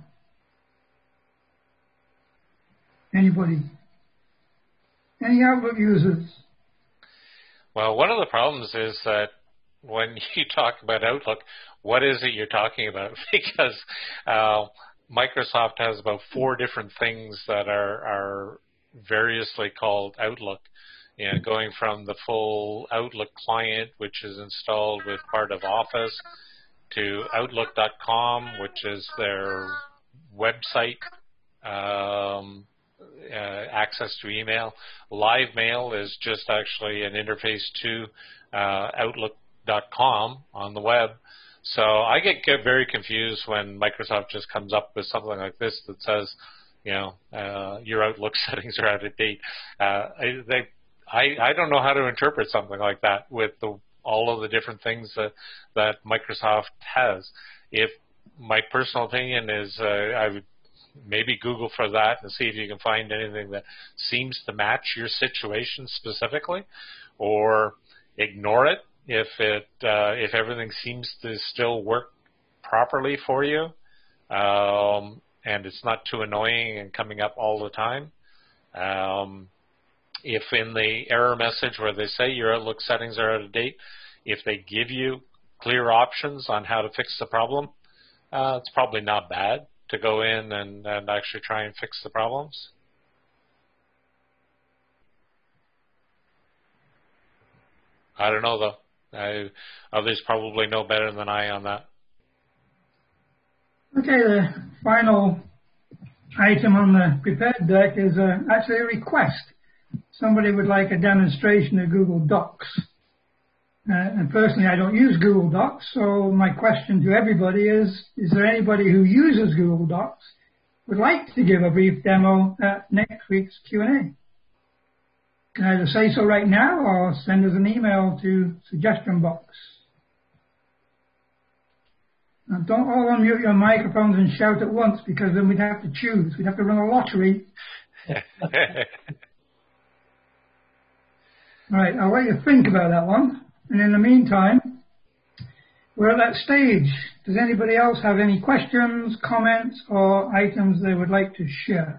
Anybody? Any Outlook users? Well, one of the problems is that when you talk about Outlook, what is it you're talking about? Because uh, Microsoft has about four different things that are, are variously called Outlook. You know, going from the full Outlook client, which is installed with part of Office, to Outlook dot com, which is their website. Um, Uh, access to email. Live Mail is just actually an interface to uh, Outlook dot com on the web. So I get, get very confused when Microsoft just comes up with something like this that says, you know, uh, your Outlook settings are out of date. Uh, I, they, I, I don't know how to interpret something like that with the, all of the different things that, that Microsoft has. If my personal opinion is, uh, I would maybe Google for that and see if you can find anything that seems to match your situation specifically, or ignore it if it uh, if everything seems to still work properly for you, um, and it's not too annoying and coming up all the time. Um, if in the error message where they say your Outlook settings are out of date, if they give you clear options on how to fix the problem, uh, it's probably not bad to go in and, and actually try and fix the problems. I don't know, though. I, others probably know better than I on that. Okay, the final item on the prepared deck is uh, actually a request. Somebody would like a demonstration of Google Docs. Uh, and personally, I don't use Google Docs, so my question to everybody is, is there anybody who uses Google Docs would like to give a brief demo at next week's Q and can either say so right now or send us an email to suggestion box. Now, don't all unmute your microphones and shout at once, because then we'd have to choose. We'd have to run a lottery. All right, I'll let you think about that one. And in the meantime, we're at that stage. Does anybody else have any questions, comments, or items they would like to share?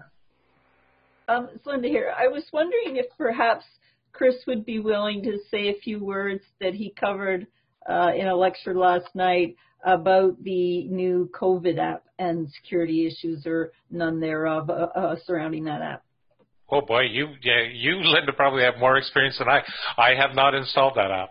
Um, it's Linda here. I was wondering if perhaps Chris would be willing to say a few words that he covered uh, in a lecture last night about the new COVID app and security issues or none thereof uh, uh, surrounding that app. Oh boy, you yeah, you Linda probably have more experience than I. I have not installed that app.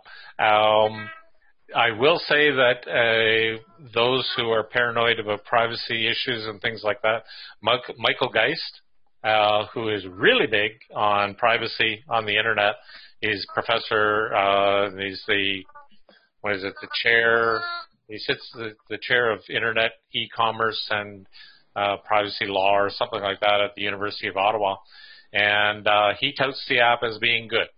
Um, I will say that uh, those who are paranoid about privacy issues and things like that, Michael Geist, uh, who is really big on privacy on the internet, is professor. Uh, he's the what is it? The chair. He sits the, the chair of internet e-commerce and uh, privacy law or something like that at the University of Ottawa. And uh, he touts the app as being good.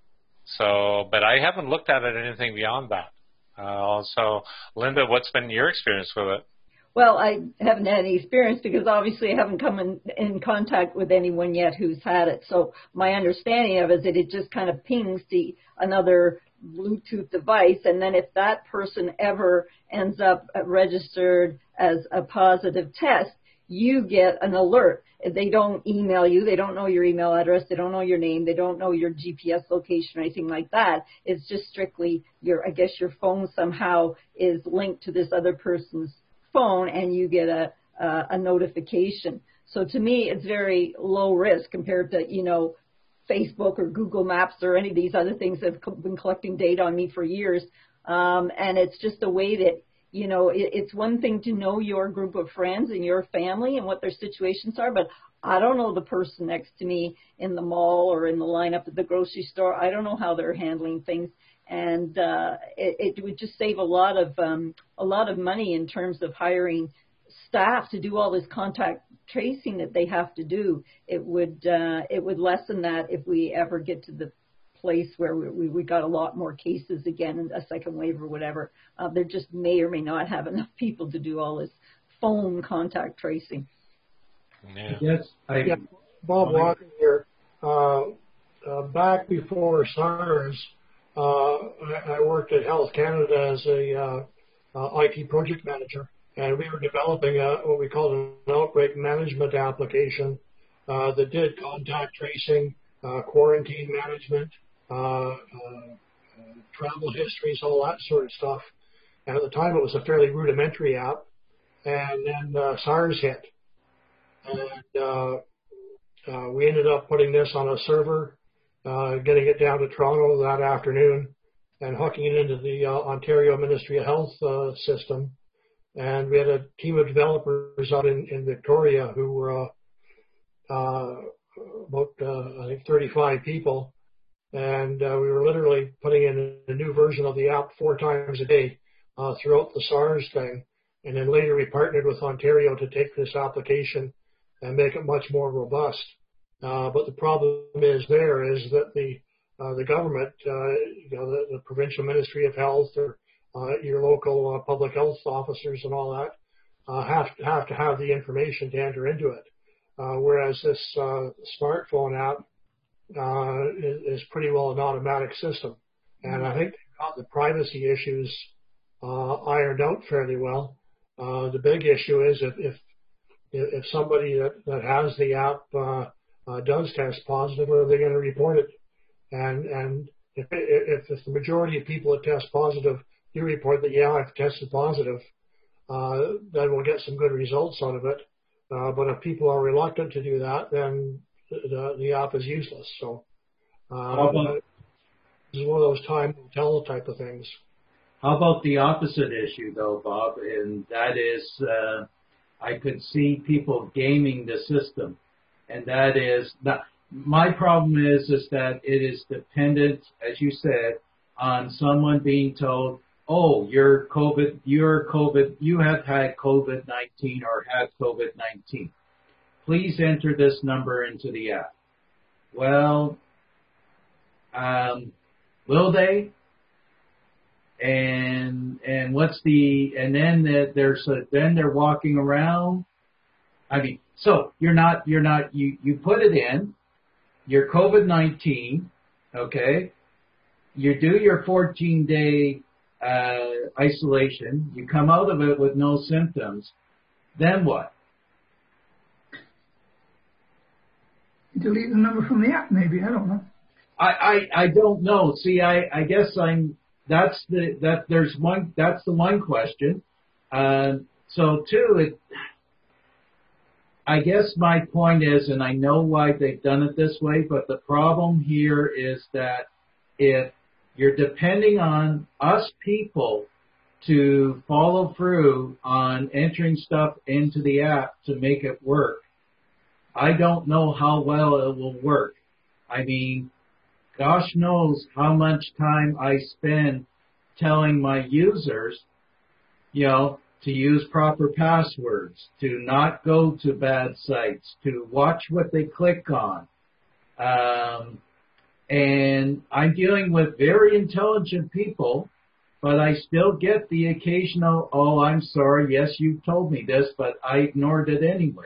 So, but I haven't looked at it anything beyond that. Uh, so, Linda, what's been your experience with it? Well, I haven't had any experience because obviously I haven't come in, in contact with anyone yet who's had it. So my understanding of it is that it just kind of pings to another Bluetooth device, and then if that person ever ends up registered as a positive test, you get an alert. They don't email you. They don't know your email address. They don't know your name. They don't know your G P S location or anything like that. It's just strictly your, I guess your phone somehow is linked to this other person's phone, and you get a, uh, a notification. So to me, it's very low risk compared to, you know, Facebook or Google Maps or any of these other things that have been collecting data on me for years. Um, and it's just a way that, you know, it, it's one thing to know your group of friends and your family and what their situations are, but I don't know the person next to me in the mall or in the lineup at the grocery store. I don't know how they're handling things. And uh, it, it would just save a lot of um, a lot of money in terms of hiring staff to do all this contact tracing that they have to do. It would uh, it would lessen that if we ever get to the place where we, we, we got a lot more cases again and a second wave or whatever. Uh, there just may or may not have enough people to do all this phone contact tracing. Yeah. Yes, I, yeah, Bob Walker here. Uh, uh, back before SARS, uh, I, I worked at Health Canada as a uh, uh, I T project manager, and we were developing a, what we called an outbreak management application uh, that did contact tracing, uh, quarantine management, uh, uh, uh, travel histories, all that sort of stuff. And at the time, it was a fairly rudimentary app, and then uh, SARS hit. And uh, uh, we ended up putting this on a server, uh, getting it down to Toronto that afternoon, and hooking it into the uh, Ontario Ministry of Health uh, system. And we had a team of developers out in, in Victoria who were uh, uh, about, uh, I think, thirty-five people. And uh, we were literally putting in a new version of the app four times a day uh, throughout the SARS thing. And then later we partnered with Ontario to take this application and make it much more robust. Uh, but the problem is there is that the uh, the government, uh, you know, the, the provincial Ministry of Health or uh, your local uh, public health officers and all that uh, have to have to have the information to enter into it. Uh, whereas this uh, smartphone app uh, is, is pretty well an automatic system, and I think they've got the privacy issues uh, ironed out fairly well. Uh, the big issue is if if, if somebody that, that has the app uh, uh, does test positive, are they going to report it? And and if, if if the majority of people that test positive do report that, yeah, I've tested positive, uh, then we'll get some good results out of it. Uh, but if people are reluctant to do that, then the, the app is useless. So uh, this is one of those time will tell type of things. How about the opposite issue, though, Bob? And that is, uh, I could see people gaming the system, and that is not. My problem is is that it is dependent, as you said, on someone being told, "Oh, you're COVID, you're COVID, you have had COVID nineteen or have COVID nineteen. Please enter this number into the app." Well, Um, will they? And and what's the and then the, there's a, then they're walking around. I mean, so you're not you're not you you put it in. You're COVID nineteen, okay? You do your fourteen day uh, isolation. You come out of it with no symptoms. Then what? Delete the number from the app, maybe. I don't know. I, I, I don't know. See, I, I guess I'm. That's the that there's one. That's the one question. Uh, so two, it. I guess my point is, and I know why they've done it this way, but the problem here is that if you're depending on us people to follow through on entering stuff into the app to make it work, I don't know how well it will work. I mean, gosh knows how much time I spend telling my users, you know, to use proper passwords, to not go to bad sites, to watch what they click on. Um, and I'm dealing with very intelligent people, but I still get the occasional, oh, I'm sorry, yes, you told me this, but I ignored it anyways.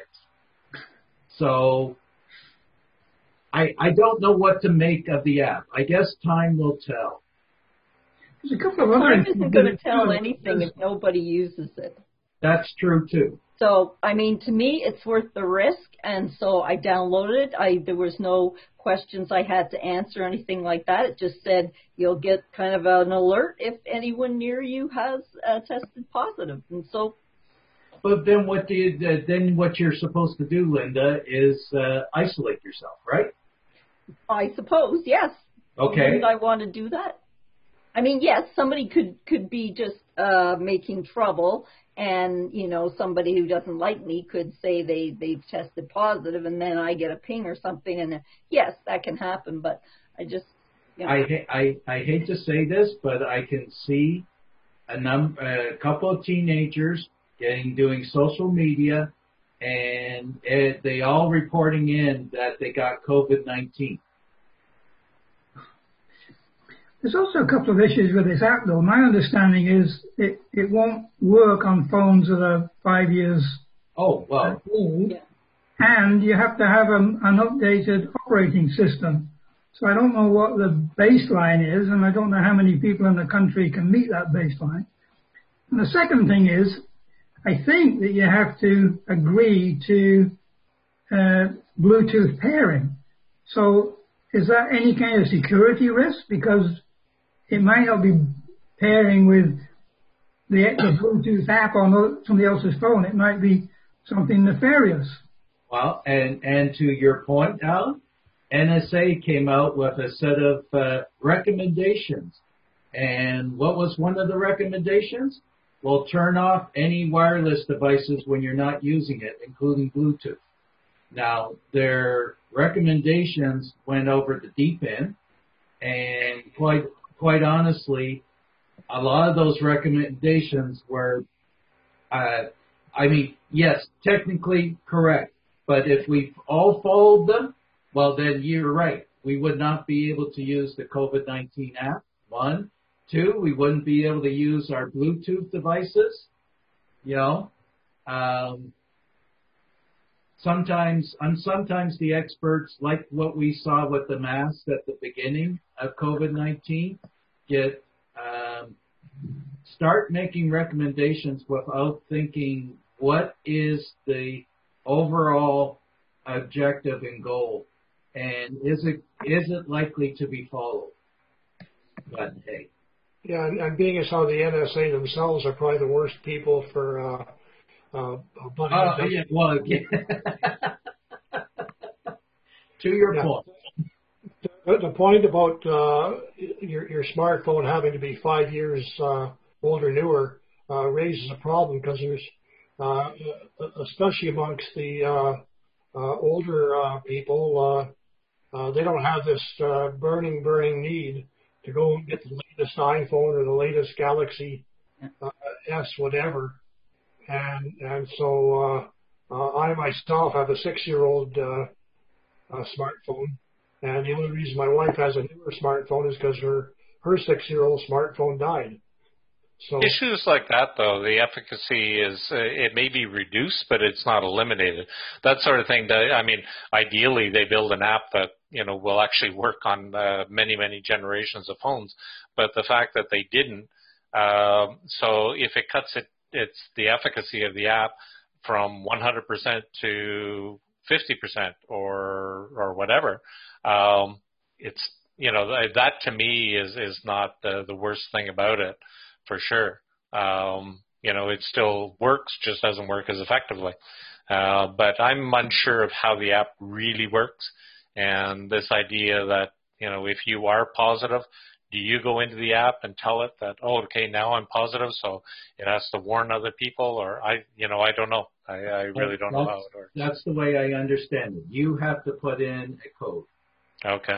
So I, I don't know what to make of the app. I guess time will tell. There's a couple of other Time isn't going to tell anything if nobody uses it. That's true too. So, I mean, to me, it's worth the risk, and so I downloaded it. I there was no questions I had to answer, anything like that. It just said you'll get kind of an alert if anyone near you has uh, tested positive, and so. But then what do you, uh, then what you're supposed to do, Linda, is uh, isolate yourself, right? I suppose, yes. Okay. Wouldn't I want to do that? I mean, yes, somebody could, could be just uh, making trouble, and, you know, somebody who doesn't like me could say they, they've tested positive, and then I get a ping or something, and uh, yes, that can happen, but I just, you know. I, I, I hate to say this, but I can see a, num- a couple of teenagers getting doing social media, and it, they all reporting in that they got COVID nineteen. There's also a couple of issues with this app, though. My understanding is it, it won't work on phones that are five years oh, well. old, yeah. And you have to have a, an updated operating system. So I don't know what the baseline is, and I don't know how many people in the country can meet that baseline. And the second thing is, I think that you have to agree to uh, Bluetooth pairing. So is that any kind of security risk? Because it might not be pairing with the, the Bluetooth app on somebody else's phone. It might be something nefarious. Well, and, and to your point, Alan, N S A came out with a set of uh, recommendations. And what was one of the recommendations? Well, turn off any wireless devices when you're not using it, including Bluetooth. Now, their recommendations went over the deep end, and quite quite honestly, a lot of those recommendations were, uh, I mean, yes, technically correct, but if we all followed them, well, then you're right. We would not be able to use the COVID nineteen app, one. Two, we wouldn't be able to use our Bluetooth devices, you know. Um, sometimes, and sometimes the experts, like what we saw with the masks at the beginning of COVID nineteen, get um, start making recommendations without thinking what is the overall objective and goal, and is it is it likely to be followed? But hey. Yeah, and, and being as how the N S A themselves are probably the worst people for uh, uh, bunny Oh, yeah, well, yeah. To your yeah. point. The, the point about uh, your, your smartphone having to be five years uh, old or newer uh, raises a problem because there's, uh, especially amongst the uh, uh, older uh, people, uh, uh, they don't have this uh, burning, burning need to go and get the latest iPhone or the latest Galaxy uh, S, whatever. And and so uh, uh, I myself have a six-year-old uh, uh, smartphone, And the only reason my wife has a newer smartphone is because her, her six-year-old smartphone died. So issues like that, though, the efficacy is, uh, it may be reduced, but it's not eliminated. That sort of thing, that, I mean, ideally they build an app that, you know, will actually work on uh, many, many generations of phones. But the fact that they didn't, uh, so if it cuts it, it's the efficacy of the app from one hundred percent to fifty percent or or whatever, um, it's, you know, that to me is, is not the, the worst thing about it. For sure. Um, you know, it still works, just doesn't work as effectively. Uh, but I'm unsure of how the app really works. And this idea that, you know, if you are positive, do you go into the app and tell it that, oh, okay, now I'm positive, so it has to warn other people? Or I, you know, I don't know. I, I really don't know how it works. That's the way I understand it. You have to put in a code. Okay.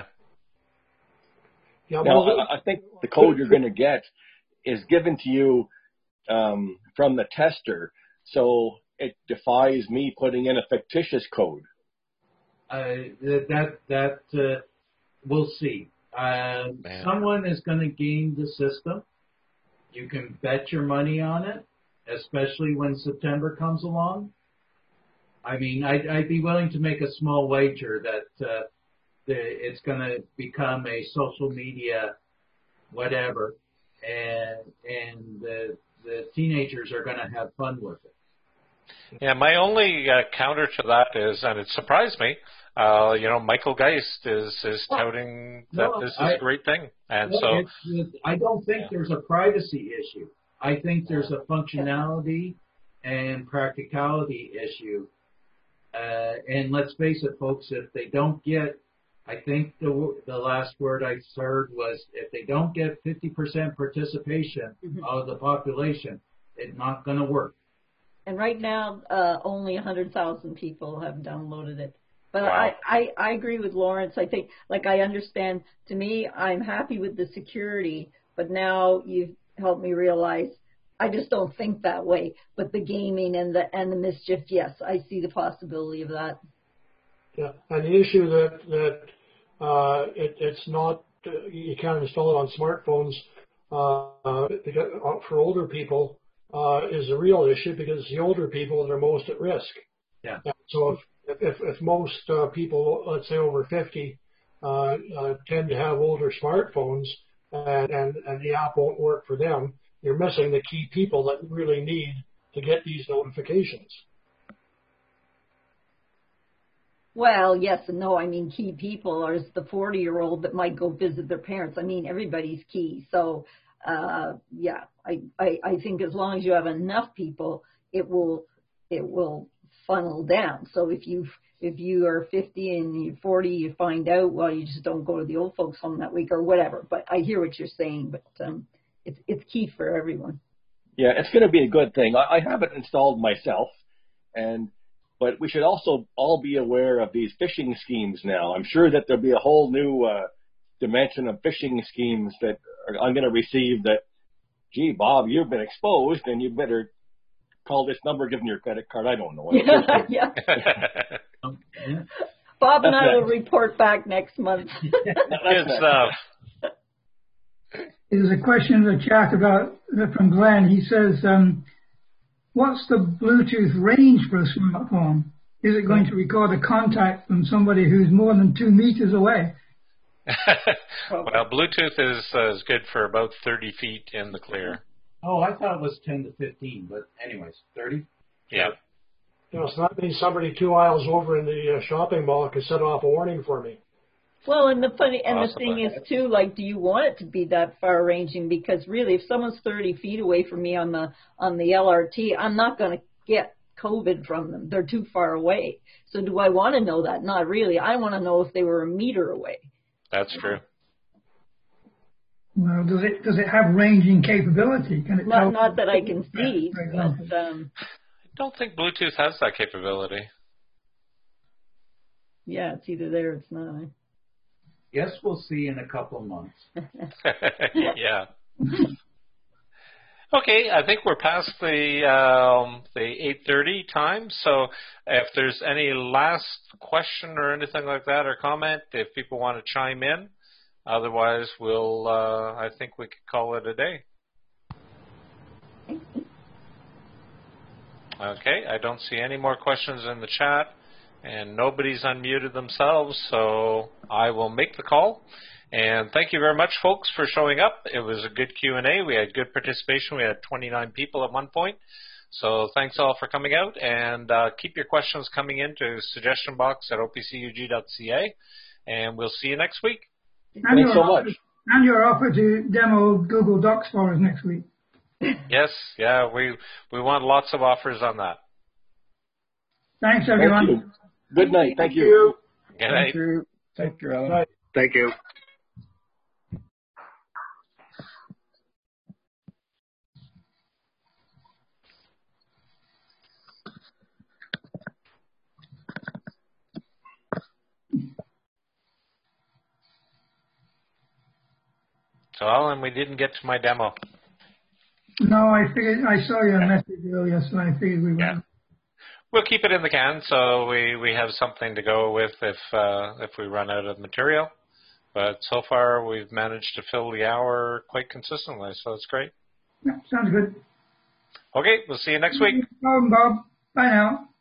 Yeah, Now, well, I I think the code you're going to get is given to you um, from the tester, so it defies me putting in a fictitious code. Uh, that that uh, we'll see. Uh, someone is going to game the system. You can bet your money on it, especially when September comes along. I mean, I'd, I'd be willing to make a small wager that uh, the, it's going to become a social media whatever. And and the the teenagers are going to have fun with it. Yeah, my only uh, counter to that is, and it surprised me, uh, you know, Michael Geist is is touting that no, this is I, a great thing, and no, so it's, it's, I don't think yeah. there's a privacy issue. I think there's a functionality and practicality issue. Uh, and let's face it, folks, if they don't get I think the the last word I heard was if they don't get fifty percent participation mm-hmm. of the population, it's not going to work. And right now, uh, only one hundred thousand people have downloaded it. But wow. I, I, I agree with Lawrence. I think, like, I understand, to me, I'm happy with the security, but now you've helped me realize I just don't think that way. But the gaming and the and the mischief, yes, I see the possibility of that. Yeah, and the issue that that uh, it, it's not uh, you can't install it on smartphones uh, because, uh, for older people uh, is a real issue because it's the older people that are most at risk. Yeah. And so if if, if most uh, people, let's say over fifty, uh, uh, tend to have older smartphones and, and and the app won't work for them, you're missing the key people that really need to get these notifications. Well, yes and no. I mean, key people are the forty-year-old that might go visit their parents. I mean, everybody's key. So, uh, yeah, I, I, I think as long as you have enough people, it will it will funnel down. So if you if you are fifty and you're forty, you find out, well, you just don't go to the old folks home that week or whatever. But I hear what you're saying. But um, it's it's key for everyone. Yeah, it's going to be a good thing. I, I have it installed myself, and. But we should also all be aware of these phishing schemes now. I'm sure that there'll be a whole new uh, dimension of phishing schemes that are, I'm going to receive that, gee, Bob, you've been exposed and you better call this number, give them your credit card. I don't know. yeah. Bob and I will report back next month. Good stuff. There's a question in the chat about from Glenn. He says, um, what's the Bluetooth range for a smartphone? Is it going to record a contact from somebody who's more than two meters away? Well, Bluetooth is uh, is good for about thirty feet in the clear. Oh, I thought it was ten to fifteen, but anyways, thirty? Yeah. You know, so that means somebody two aisles over in the uh, shopping mall can set off a warning for me. Well, and the funny and Possibly. the thing is too, like, do you want it to be that far ranging? Because really, if someone's thirty feet away from me on the on the L R T, I'm not going to get COVID from them. They're too far away. So do I want to know that? Not really. I want to know if they were a meter away. That's true. Well, does it does it have ranging capability? Can it? Not tell not that I can see. For example. But, um, I don't think Bluetooth has that capability. yeah, it's either there or it's not. Guess we'll see in a couple of months. Yeah. Okay, I think we're past the um, the eight thirty time. So if there's any last question or anything like that or comment, if people want to chime in, otherwise we'll. Uh, I think we could call it a day. Okay, I don't see any more questions in the chat, and nobody's unmuted themselves, so I will make the call. And thank you very much, folks, for showing up. It was a good Q and A. We had good participation. We had twenty-nine people at one point. So thanks all for coming out. And uh, keep your questions coming in to suggestion box at o p c u g dot c a. And we'll see you next week. And Thanks so offer, much. And your offer to demo Google Docs for us next week. Yes, yeah, we, we want lots of offers on that. Thanks, everyone. Thank you. Good night. Thank you. Good night. Thank you. Thank you, Alan. Right. Thank you. So, Alan, we didn't get to my demo. No, I figured I saw your message earlier, so I figured we Yeah. would. We'll keep it in the can, so we, we have something to go with if uh, if we run out of material. But so far, we've managed to fill the hour quite consistently, so that's great. Yeah, sounds good. Okay, we'll see you next week. No problem, Bob. Bye now.